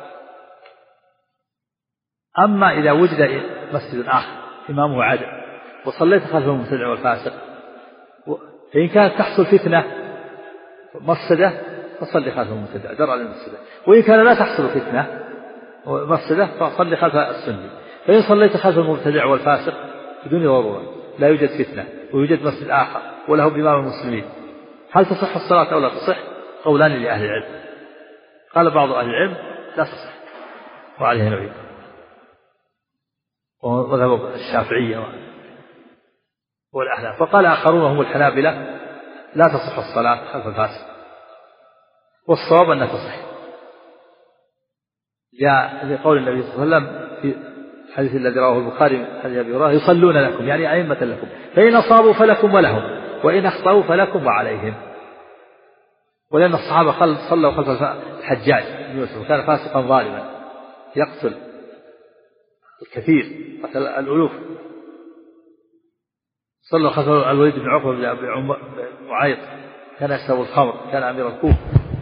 أما إذا وجد مسجد آخر إمامه عدل وصليت خلف المبتدع والفاسق فإن كانت تحصل فتنة مفسدة فصلي خلف المبتدع درءا للمفسدة. وإن كان لا تحصل فتنة مفسدة فصلي خلف السني. فإن صليت خلف المبتدع والفاسق بدون ضرورة لا يوجد فتنة ويوجد مسجد آخر وله بإمام المسلمين هل تصح الصلاة أو لا تصح؟ قولان لأهل العلم. قال بعض أهل العلم لا تصح وعليه نعيد وذهب الشافعية والأحناف. فقال آخرون هم الحنابلة لا تصح الصلاة خلف الفاسق والصواب أنها تصح لقول النبي صلى الله عليه وسلم في الحديث الذي رواه البخاري حديث أبي هريرة يصلون لكم يعني أئمة لكم، فإن أصابوا فلكم ولهم، وإن أخطأوا فلكم وعليهم. ولأن الصحابة صلوا خلف الحجاج بن يوسف وكان فاسقا ظالما يقتل الكثير، قتل الألوف. صلوا خلف الوليد بن عقبة بن معيط كان يشرب الخمر، كان أمير الكوفة.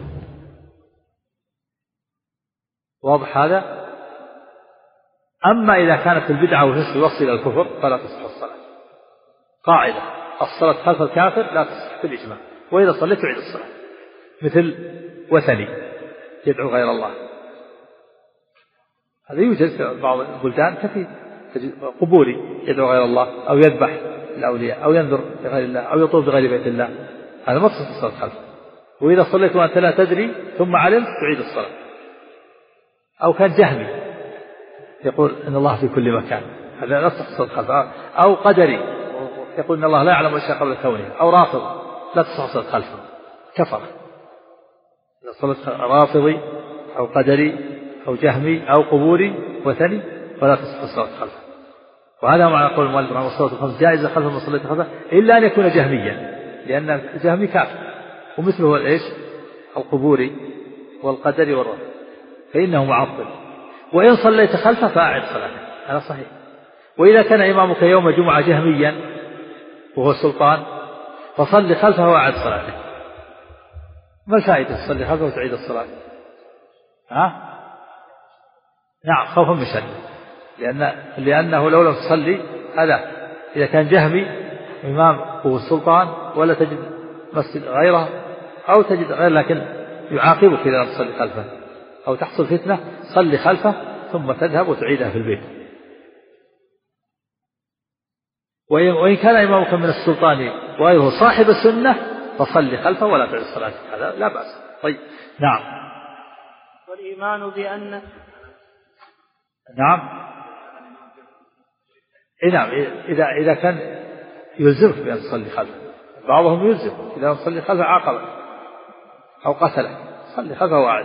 واضح هذا؟ أما إذا كانت البدعة والفسق يوصل إلى الكفر فلا تصح الصلاة. قاعدة: الصلاة خلف الكافر لا تصح بالإجماع، وإذا صليت تعيد الصلاة. مثل وثني يدعو غير الله، هذا يوجد في بعض البلدان كثير. قبوري يدعو غير الله، أو يذبح الأولياء، أو ينذر لغير الله، أو يطوف بغير بيت الله، هذا ما تصح الصلاة خلفه. وإذا صليت وأنت لا تدري ثم علمت تعيد الصلاة. أو كان جهمي يقول إن الله في كل مكان، هذا لا تصح الصلاة خلفه. أو قدري يقول إن الله لا يعلم الأشياء قبل كونه. أو رافض لا تصح الصلاة خلفه، كفر. إذا صلت رافضي أو قدري أو جهمي أو قبوري وثني فلا تصح الصلاة خلفه. وهذا معنى قول المؤلف رحمه الله: الصلاة الخمس جائزة خلف من صليت خلفه إلا أن يكون جهميا، لأن الجهمي كافر، ومثله الإيش؟ القبوري والقدري والرافض، فإنه معطل. وإن صليت خلفه فأعد صلاته، هذا صحيح. وإذا كان إمامك يوم جمعة جهميا وهو السلطان فصل خلفه وأعد صلاته. ما الفائدة تصلي خلفه وتعيد الصلاة؟ ها؟ نعم، خوفا من شر، لأن لأنه لو لم تصلي هذا إذا كان جهمي إمام هو السلطان ولا تجد مسجد غيره، أو تجد غير لكن يعاقبك إذا لم تصلي خلفه، أو تحصل فتنة، صلي خلفه ثم تذهب وتعيدها في البيت. وإن كان إمامك من السلطان وغيره صاحب السنة فصلي خلفه ولا تعيد الصلاة، هذا لا بأس. طيب، نعم. والإيمان بأن نعم إيه نعم إذا إذا كان يلزمك بأن تصلي خلفه، بعضهم يلزم إذا تصلي خلفه عاقبك أو قتلك، صلي خلفه وأعد.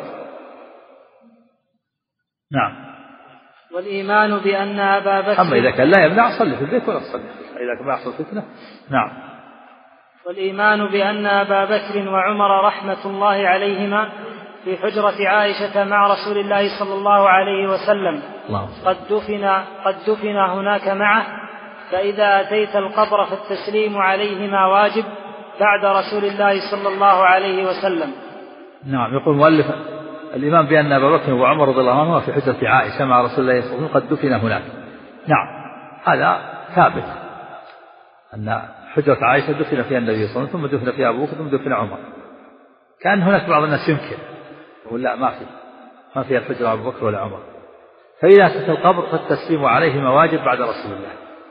نعم. والإيمان بأن أبا بكر أما إذا كان لا يمنع صلي في البيت ولا تصلي إذا كان ما يحصل فتنة. نعم. والإيمان بأن أبا بكر وعمر رحمة الله عليهما في حجرة عائشة مع رسول الله صلى الله عليه وسلم قد دفن قد دفن هناك معه، فإذا أتيت القبر فالتسليم عليهما واجب بعد رسول الله صلى الله عليه وسلم. نعم. يقول المؤلف: الإيمان بأن أبا بكر وعمر رضي الله عنهما في حجرة عائشة مع رسول الله صلى الله عليه وسلم قد دفن هناك. نعم، هذا ثابت أن حجرة عائشة دفن فيها النبي صلى الله عليه وسلم، ثم دفن فيها أبو بكر، ثم دفن عمر. كان هناك بعض الناس ينكر يقول لا، ما في ما فيها الحجرة أبو بكر ولا عمر. فإذا أتت القبر فالتسليم عليهما واجب بعد رسول الله.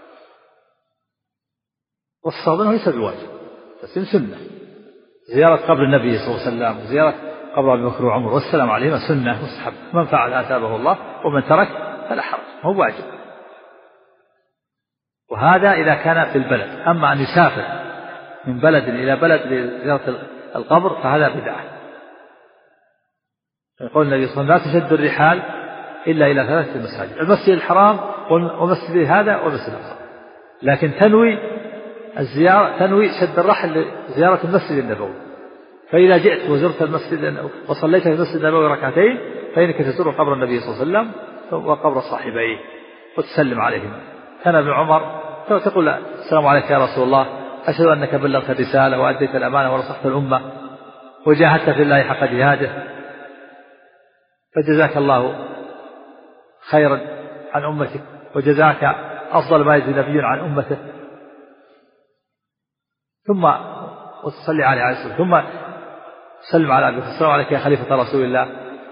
والصواب أنه ليس بواجب، التسليم سنة. زيارة قبر النبي صلى الله عليه وسلم وزيارة قبر أبي بكر وعمر والسلام عليهما سنة مستحب، من فعل أثابه الله، ومن ترك فلا حرج، هو واجب. وهذا إذا كان في البلد. أما أن يسافر من بلد إلى بلد لزيارة القبر فهذا بدعة. يقول النبي صلى الله عليه وسلم: لا تشد الرحال إلا إلى ثلاثة مساجد: المسجد الحرام ومسجد هذا ومسجد الأقصى. لكن تنوي الزيارة، تنوي شد الرحل لزيارة المسجد النبوي. فإذا جئت وزرت المسجد وصليت في المسجد النبوي ركعتين فإنك تزور قبر النبي صلى الله عليه وسلم وقبر صاحبيه وتسلم عليهما. كان ابن عمر تقول: السلام عليك يا رسول الله، أشهد أنك بلغت الرسالة وأديت الأمانة ونصحت الأمة وجاهدت في الله حق جهاده، فجزاك الله خيرا عن أمتك، وجزاك أفضل ما يجزي نبي عن أمته. ثم وتصلي عليه عليه الصلاة، ثم سلم على أبي: السلام عليك يا خليفة رسول الله،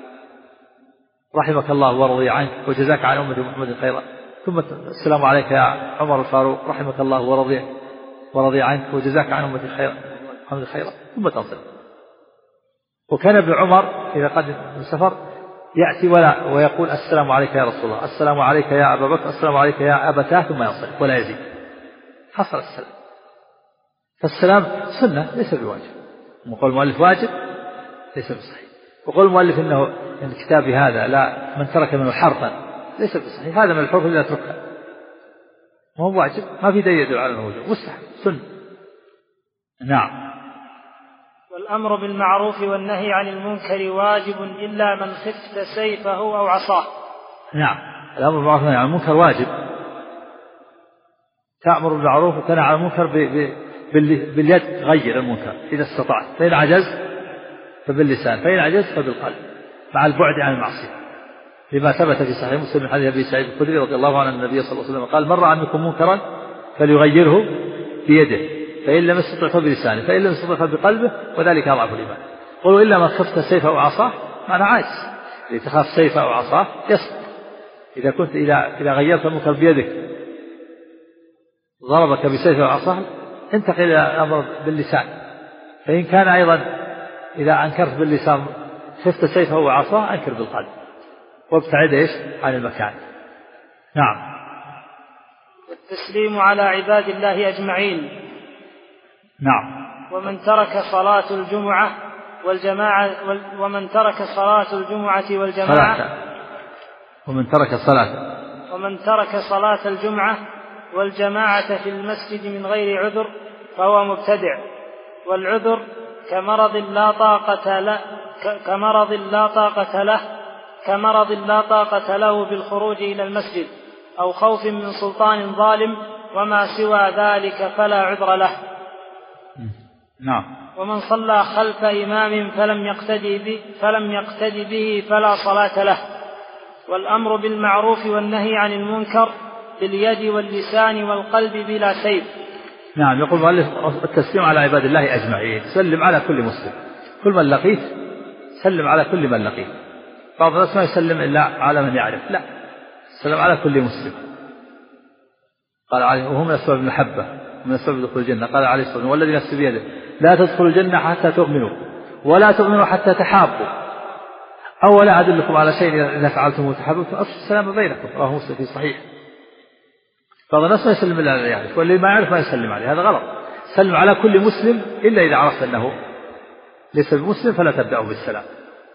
رحمك الله ورضي عنك وجزاك عن أمة محمد خيرا. ثم السلام عليك يا عمر الفاروق، رحمك الله ورضي ورضي عنك وجزاك عن أمة خيرا محمد خيرا، ثم تنصرف. وكان ابن عمر إذا قدم من السفر يأتي ولا ويقول: السلام عليك يا رسول الله، السلام عليك يا أبا بكر، السلام عليك يا أبتاه، ثم ينصرف ولا يزيد. حصل السلام. فالسلام سنة ليس بواجب. وقول المؤلف واجب ليس بصحيح. وقول المؤلف إنه إن كتابي هذا لا من ترك منه حرفا ليس بصحيح، هذا من الحروف اللي نتركها، ما هو واجب، ما في دليل يدل على أنه واجب، مستحب سنة. نعم. والأمر بالمعروف والنهي عن المنكر واجب إلا من خفت سيفه أو عصاه. نعم، الأمر بالمعروف والنهي عن المنكر واجب، تأمر بالمعروف وتنهى عن المنكر باليد، غير المنكر إذا استطعت، فإن عجزت فباللسان، فإن عجزت فبالقلب، مع البعد عن المعصية، لما ثبت في صحيح مسلم من حديث أبي سعيد الخدري رضي الله عنه النبي صلى الله عليه وسلم قال: من رأى منكم منكرا فليغيره بيده، فإن لم يستطع فبلسانه، فإن لم يستطع فبقلبه، وذلك أضعف الإيمان. قالوا: إلا من خفت سيفه أو عصاه، معنى عاجز، إذا تخاف سيفه أو عصاه يسقط. إذا كنت إذا إذا غيرت المنكر بيدك ضربك بسيفه أو عصاه، انتقل إلى الأمر باللسان، فإن كان أيضا إذا أنكرت باللسان خفت سيفه أو عصاه، أنكر بالقلب وابتعد إيش عن المكان. نعم. والتسليم على عباد الله أجمعين. نعم. ومن ترك صلاة الجمعة والجماعة ومن ترك صلاة الجمعة والجماعة صلاة. ومن ترك صلاة ومن ترك صلاة الجمعة والجماعة في المسجد من غير عذر فهو مبتدع. والعذر كمرض لا طاقة له كمرض لا طاقة له كمرض لا طاقة له بالخروج إلى المسجد أو خوف من سلطان ظالم، وما سوى ذلك فلا عذر له. نعم. ومن صلى خلف إمام فلم يقتدي به فلم يقتدي به فلا صلاة له. والأمر بالمعروف والنهي عن المنكر باليد واللسان والقلب بلا سيف. نعم. يقول المؤلف: التسليم على عباد الله أجمعين، سلم على كل مسلم، كل من لقيت سلم على كل من لقيت. بعض الناس ما يسلم إلا على من يعرف، لا، سلم على كل مسلم. قال عليه: وهم من أسباب المحبة، من أسباب دخول الجنة. قال عليه الصلاة والسلام: والذي نفسي بيده لا تدخلوا الجنة حتى تؤمنوا، ولا تؤمنوا حتى تحابوا، أولا أدلكم على شيء إذا فعلتم تحاببتم أفشوا السلام بينكم. رواه مسلم في صحيح. بعض الناس ما يسلم إلا على يعرف، واللي ما يعرف ما يسلم عليه، هذا غلط. سلم على كل مسلم إلا إذا عرفت أنه ليس بمسلم فلا تبدأه بالسلام.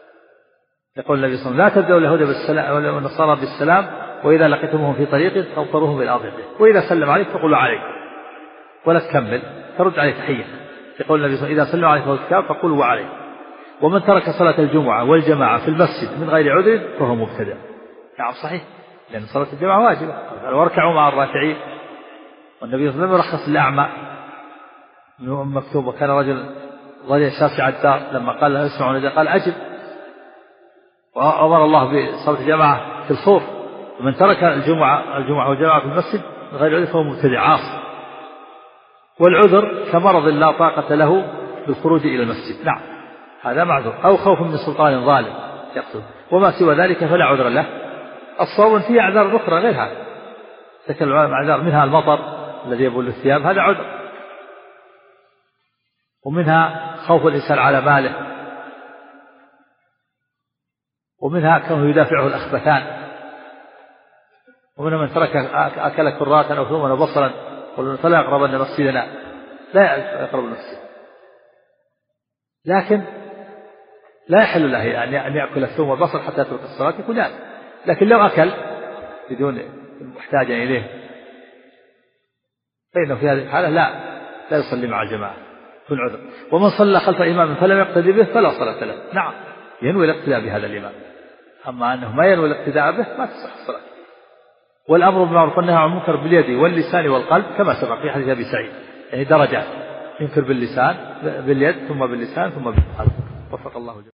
يقول النبي صلى الله عليه وسلم: لا تبدأوا اليهود بالسلام والنصارى بالسلام، وإذا لقيتموهم في طريق فاضطروهم بالأرض، وإذا سلم عليك فقولوا عليك ولا تكمل، ترد عليه تحية. يقول النبي صلى الله عليه وسلم: إذا سلم عليك الكتاب فقولوا وعليك. ومن ترك صلاة الجمعة والجماعة في المسجد من غير عذر فهو مبتدع. نعم صحيح، لأن صلاة الجمعة واجبة، واركعوا مع الراكعين. والنبي صلى الله عليه وسلم رخص الأعمى من أم مكتوم، وكان رجل رجل شاسع الدار لما قال له: اسمعوا نداء، قال: أجب. وأمر الله بصلاة الجماعة في الخوف. ومن ترك الجمعة الجمعة والجماعة في المسجد من غير عذر فهو مبتدع عاصي. والعذر كمرض لا طاقة له بالخروج إلى المسجد، نعم هذا معذور، أو خوف من سلطان ظالم يقصد، وما سوى ذلك فلا عذر له. الصوم فيه أعذار أخرى غير هذا، تكلم عن أعذار، منها المطر الذي يبل الثياب، هذا عذر، ومنها خوف الإنسان على ماله، ومنها كونه يدافعه الأخبثان، ومنها من ترك أكل كراتا أو ثوما وبصلا فلا يقربن مسجدنا، لا يقرب المسجد. لكن لا يحل له أن يأكل الثوم والبصل حتى يترك الصلاة، يكون لا. لكن لو أكل بدون محتاجا إليه فإنه في هذه الحالة لا لا يصلي مع الجماعة، يكون عذر. ومن صلى خلف إمام فلم يقتدي به فلا صلاة له، نعم ينوي الاقتداء بهذا الإمام، أما أنه ما ينوي الاقتداء به ما تصح الصلاة. والأمر بالمعروف والنهي عن المنكر باليد واللسان والقلب كما سبق في حديث أبي سعيد، يعني درجات، ينكر باللسان باليد ثم باللسان ثم بالقلب. وفق الله جل.